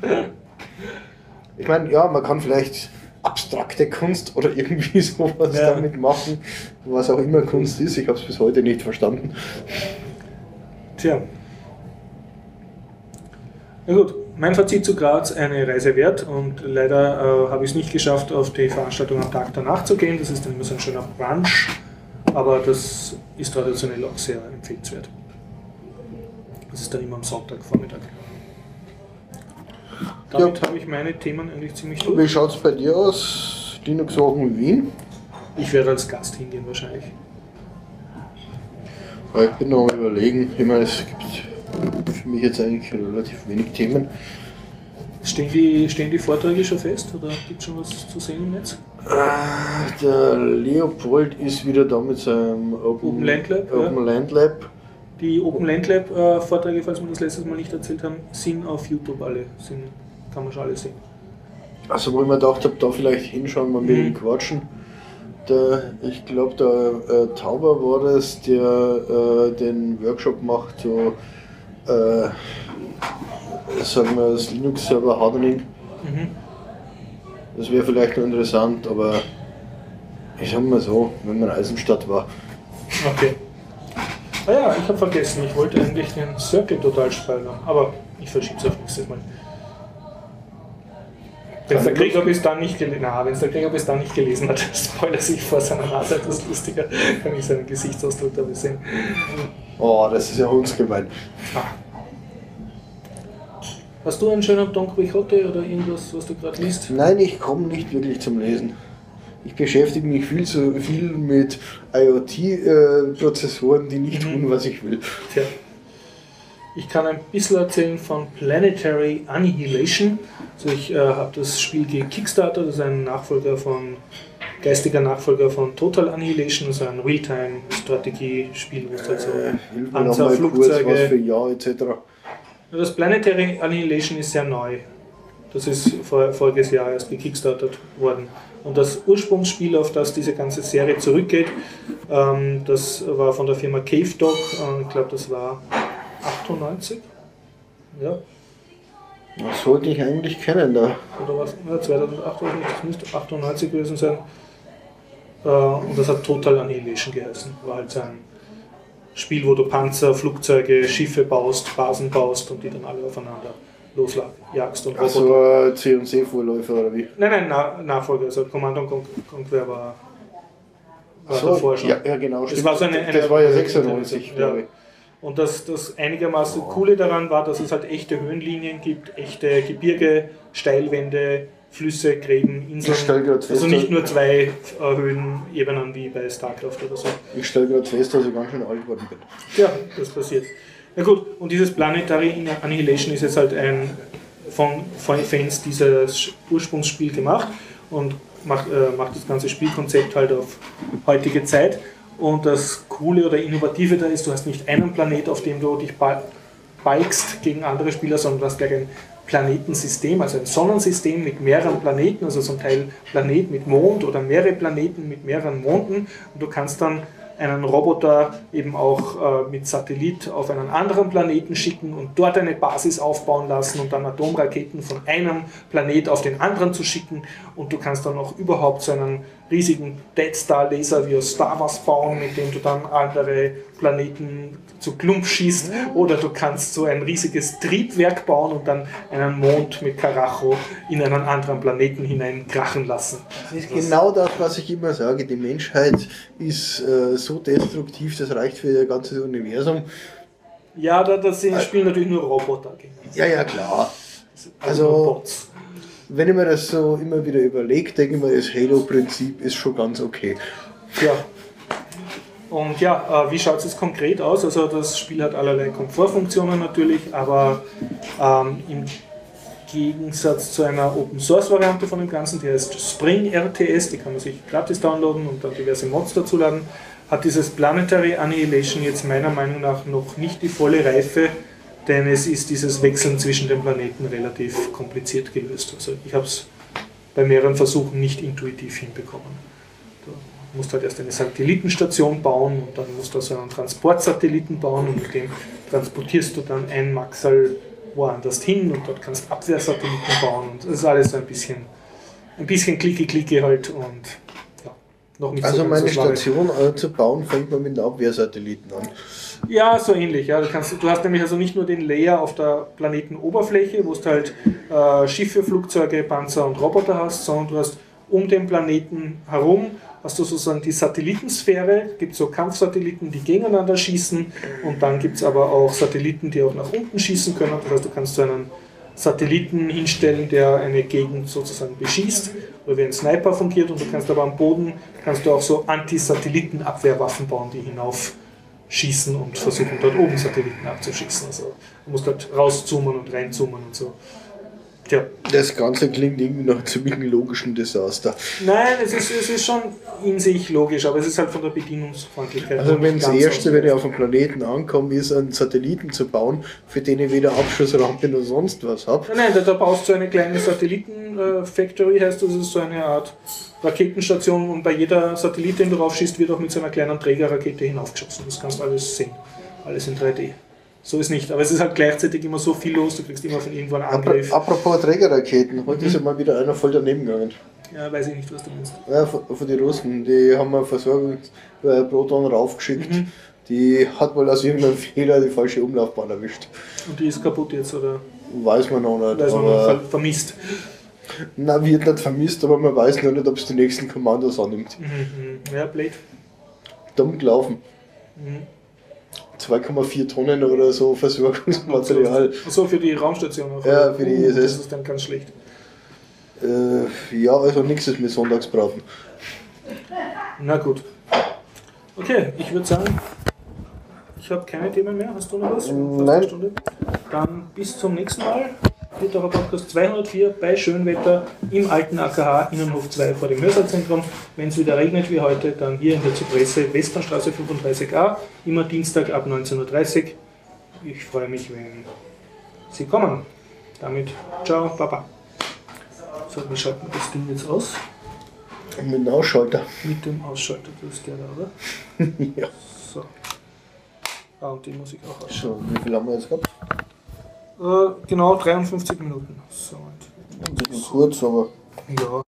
Speaker 1: Ich meine, ja, man kann vielleicht abstrakte Kunst oder irgendwie sowas ja. damit machen, was auch immer Kunst ist. Ich habe es bis heute nicht verstanden.
Speaker 2: Tja. Na gut, mein Fazit zu Graz, eine Reise wert und leider äh, habe ich es nicht geschafft, auf die Veranstaltung am Tag danach zu gehen. Das ist dann immer so ein schöner Brunch, aber das ist traditionell auch sehr empfehlenswert. Das ist dann immer am Sonntagvormittag. Damit ja. habe ich meine Themen eigentlich ziemlich durch.
Speaker 1: Wie schaut es bei dir aus? Linux Wochen Wien?
Speaker 2: Ich werde als Gast hingehen wahrscheinlich.
Speaker 1: Ich bin noch am Überlegen, ich meine, es gibt für mich jetzt eigentlich relativ wenig Themen.
Speaker 2: Stehen die, stehen die Vorträge schon fest oder gibt es schon was zu sehen im Netz?
Speaker 1: Äh, der Leopold ist wieder da mit seinem Open,
Speaker 2: Open Land Lab.
Speaker 1: Open
Speaker 2: Ja.
Speaker 1: Land Lab.
Speaker 2: Die Open Land Lab äh, Vorträge, falls wir das letztes Mal nicht erzählt haben, sind auf YouTube alle. Sind, kann man schon alle sehen.
Speaker 1: Also wo ich mir gedacht habe, da vielleicht hinschauen, mal mit ihm quatschen. Der, ich glaube, der äh, Tauber war das, der äh, den Workshop macht, so äh, sagen wir das Linux-Server Hardening. Mhm. Das wäre vielleicht noch interessant, aber ich sag mal so, wenn man in Eisenstadt war.
Speaker 2: Okay. Ah ja, ich habe vergessen, ich wollte eigentlich den Circle total spoilern, aber ich verschiebe es auf nächstes Mal. Wenn der Krieger bis dann nicht gelesen hat, wenn der Krieger bis dann nicht gelesen hat, spoilert sich vor seiner Nase, das ist lustiger, kann ich seinen Gesichtsausdruck dabei sehen.
Speaker 1: Oh, das ist ja uns gemein.
Speaker 2: Ah. Hast du einen schönen Don Quixote oder irgendwas, was du gerade liest?
Speaker 1: Nein, ich komme nicht wirklich zum Lesen. Ich beschäftige mich viel zu viel mit IoT-Prozessoren, äh, die nicht mhm. tun, was ich will.
Speaker 2: Tja. Ich kann ein bisschen erzählen von Planetary Annihilation. Also ich äh, habe das Spiel gekickstartet, das ist ein Nachfolger von, geistiger Nachfolger von Total Annihilation, also ein Realtime-Strategie-Spiel, wo es halt so
Speaker 1: äh,
Speaker 2: Panzer, Flugzeuge...
Speaker 1: Kurz, was für Jahr et cetera.
Speaker 2: Das Planetary Annihilation ist sehr neu. Das ist vor, voriges Jahr erst gekickstartet worden. Und das Ursprungsspiel, auf das diese ganze Serie zurückgeht, ähm, das war von der Firma Cave Dog, äh, ich glaube das war achtundneunzig. Ja.
Speaker 1: Das sollte ich eigentlich kennen da.
Speaker 2: Oder was? Ja, zweitausendacht, das müsste achtundneunzig gewesen sein. Äh, und das hat Total Annihilation geheißen. War halt so ein Spiel, wo du Panzer, Flugzeuge, Schiffe baust, Basen baust und die dann alle aufeinander losjagst und
Speaker 1: Roboter. Also C und C-Vorläufer oder wie?
Speaker 2: Nein, nein, Na, Nachfolger. Also Command and Conquer war, war
Speaker 1: so,
Speaker 2: davor schon.
Speaker 1: Ja, ja genau.
Speaker 2: Das war, so eine, eine
Speaker 1: das war ja sechsundneunzig, glaube ich.
Speaker 2: Ja. Und das, das einigermaßen Coole daran war, dass es halt echte Höhenlinien gibt, echte Gebirge, Steilwände, Flüsse, Gräben, Inseln.
Speaker 1: Fest,
Speaker 2: also nicht nur zwei äh, Höhenebenen wie bei StarCraft oder so.
Speaker 1: Ich stelle gerade fest, dass ich ganz schön alt geworden bin.
Speaker 2: Ja, das passiert. Na gut, und dieses Planetary Annihilation ist jetzt halt ein von Fans dieses Ursprungsspiel gemacht. und macht, äh, macht das ganze Spielkonzept halt auf heutige Zeit. Und das Coole oder Innovative da ist, du hast nicht einen Planet, auf dem du dich balgst gegen andere Spieler, sondern du hast gleich ein Planetensystem, also ein Sonnensystem mit mehreren Planeten, also zum Teil Planet mit Mond oder mehrere Planeten mit mehreren Monden. Und du kannst dann einen Roboter eben auch äh, mit Satellit auf einen anderen Planeten schicken und dort eine Basis aufbauen lassen und dann Atomraketen von einem Planet auf den anderen zu schicken. Und du kannst dann auch überhaupt so einen riesigen Death Star Laser wie aus Star Wars bauen, mit dem du dann andere Planeten zu Klump schießt. Oder du kannst so ein riesiges Triebwerk bauen und dann einen Mond mit Karacho in einen anderen Planeten hinein krachen lassen.
Speaker 1: Das ist genau das, was ich immer sage. Die Menschheit ist äh, so destruktiv, das reicht für ihr ganzes Universum.
Speaker 2: Ja, da, da sind, spielen natürlich nur Roboter.
Speaker 1: Ja, ja, klar.
Speaker 2: Also,
Speaker 1: Also,
Speaker 2: Bots.
Speaker 1: wenn ich mir das so immer wieder überlege, denke ich mir, das Halo-Prinzip ist schon ganz okay.
Speaker 2: Ja. Und ja, äh, wie schaut es jetzt konkret aus? Also das Spiel hat allerlei Komfortfunktionen natürlich, aber ähm, im Gegensatz zu einer Open-Source-Variante von dem Ganzen, die heißt Spring R T S, die kann man sich gratis downloaden und dann diverse Mods dazu laden, hat dieses Planetary Annihilation jetzt meiner Meinung nach noch nicht die volle Reife, denn es ist dieses Wechseln zwischen den Planeten relativ kompliziert gelöst. Also ich habe es bei mehreren Versuchen nicht intuitiv hinbekommen. Du musst halt erst eine Satellitenstation bauen und dann musst du also einen Transportsatelliten bauen und mit dem transportierst du dann ein Maxal woanders hin und dort kannst du Abwehrsatelliten bauen und das ist alles so ein bisschen, ein bisschen klicke-klicke halt und ja, noch nicht
Speaker 1: Also
Speaker 2: so ganz
Speaker 1: meine
Speaker 2: so schlaue.
Speaker 1: Station äh, zu bauen, fängt man mit einem Abwehrsatelliten an.
Speaker 2: Ja, so ähnlich. Ja. Du, kannst, du hast nämlich also nicht nur den Layer auf der Planetenoberfläche, wo du halt äh, Schiffe, Flugzeuge, Panzer und Roboter hast, sondern du hast um den Planeten herum hast du sozusagen die Satellitensphäre, es gibt so Kampfsatelliten, die gegeneinander schießen und dann gibt es aber auch Satelliten, die auch nach unten schießen können. Das heißt, du kannst so einen Satelliten hinstellen, der eine Gegend sozusagen beschießt oder wie ein Sniper fungiert und du kannst aber am Boden kannst du auch so Anti-Satelliten-Abwehrwaffen bauen, die hinauf schießen und versuchen dort oben Satelliten abzuschießen. Also du musst halt rauszoomen und reinzoomen und so. Tja.
Speaker 1: Das Ganze klingt irgendwie nach einem ziemlich logischen Desaster.
Speaker 2: Nein, es ist, es ist schon in sich logisch, aber es ist halt von der Bedienungsfreundlichkeit.
Speaker 1: Also wenn das
Speaker 2: ganz
Speaker 1: Erste,
Speaker 2: aus-
Speaker 1: wenn ich auf dem Planeten ankomme, ist, einen Satelliten zu bauen, für den ich weder Abschussrampe noch sonst was habe.
Speaker 2: Nein, nein, da, da baust du eine kleine Satelliten-Factory, heißt das, das ist so eine Art Raketenstation und bei jeder Satellit, den du raufschießt, wird auch mit so einer kleinen Trägerrakete hinaufgeschossen. Das kannst du alles sehen. Alles in drei D. So ist nicht, aber es ist halt gleichzeitig immer so viel los, du kriegst immer von irgendwo einen Angriff.
Speaker 1: Apropos Trägerraketen, heute ist ja mal wieder einer voll daneben gegangen.
Speaker 2: Ja, weiß ich nicht, was du meinst.
Speaker 1: Ja, von, von den Russen, die haben wir Versorgungsproton raufgeschickt.
Speaker 2: Mhm.
Speaker 1: Die hat wohl aus irgendeinem Fehler die falsche Umlaufbahn erwischt.
Speaker 2: Und die ist kaputt jetzt, oder?
Speaker 1: Weiß man noch nicht.
Speaker 2: Weiß man
Speaker 1: aber
Speaker 2: ver vermisst.
Speaker 1: na, wird nicht vermisst, aber man weiß noch nicht, ob es die nächsten Kommandos annimmt.
Speaker 2: Mhm. Ja, Blade.
Speaker 1: Dumm gelaufen.
Speaker 2: Mhm.
Speaker 1: zwei Komma vier Tonnen oder so Versorgungsmaterial.
Speaker 2: Achso, für die Raumstation auch.
Speaker 1: Ja,
Speaker 2: oder?
Speaker 1: für die
Speaker 2: Uh,
Speaker 1: I S S.
Speaker 2: Das ist dann ganz schlecht.
Speaker 1: Äh, ja, also nichts ist mit Sonntagsbraten.
Speaker 2: Na gut. Okay, ich würde sagen, ich habe keine Themen mehr. Hast du noch was? Fast
Speaker 1: Nein.
Speaker 2: eine Stunde. Dann bis zum nächsten Mal. Bitterer Podcast zweihundertvier bei Schönwetter im alten A K H Innenhof zwei vor dem Hörsaalzentrum. Wenn es wieder regnet wie heute, dann hier in der Zypresse Westbahnstraße fünfunddreißig a, immer Dienstag ab neunzehn Uhr dreißig. Ich freue mich, wenn Sie kommen. Damit, ciao, Baba. So, wir schalten das Ding jetzt aus.
Speaker 1: Mit dem Ausschalter.
Speaker 2: Mit dem Ausschalter, das ist der da, oder?
Speaker 1: Ja.
Speaker 2: So. Ah, und die muss ich auch ausschalten.
Speaker 1: So, wie viel haben wir jetzt gehabt?
Speaker 2: Äh, genau dreiundfünfzig Minuten. So, und
Speaker 1: Kurz, aber.
Speaker 2: ja.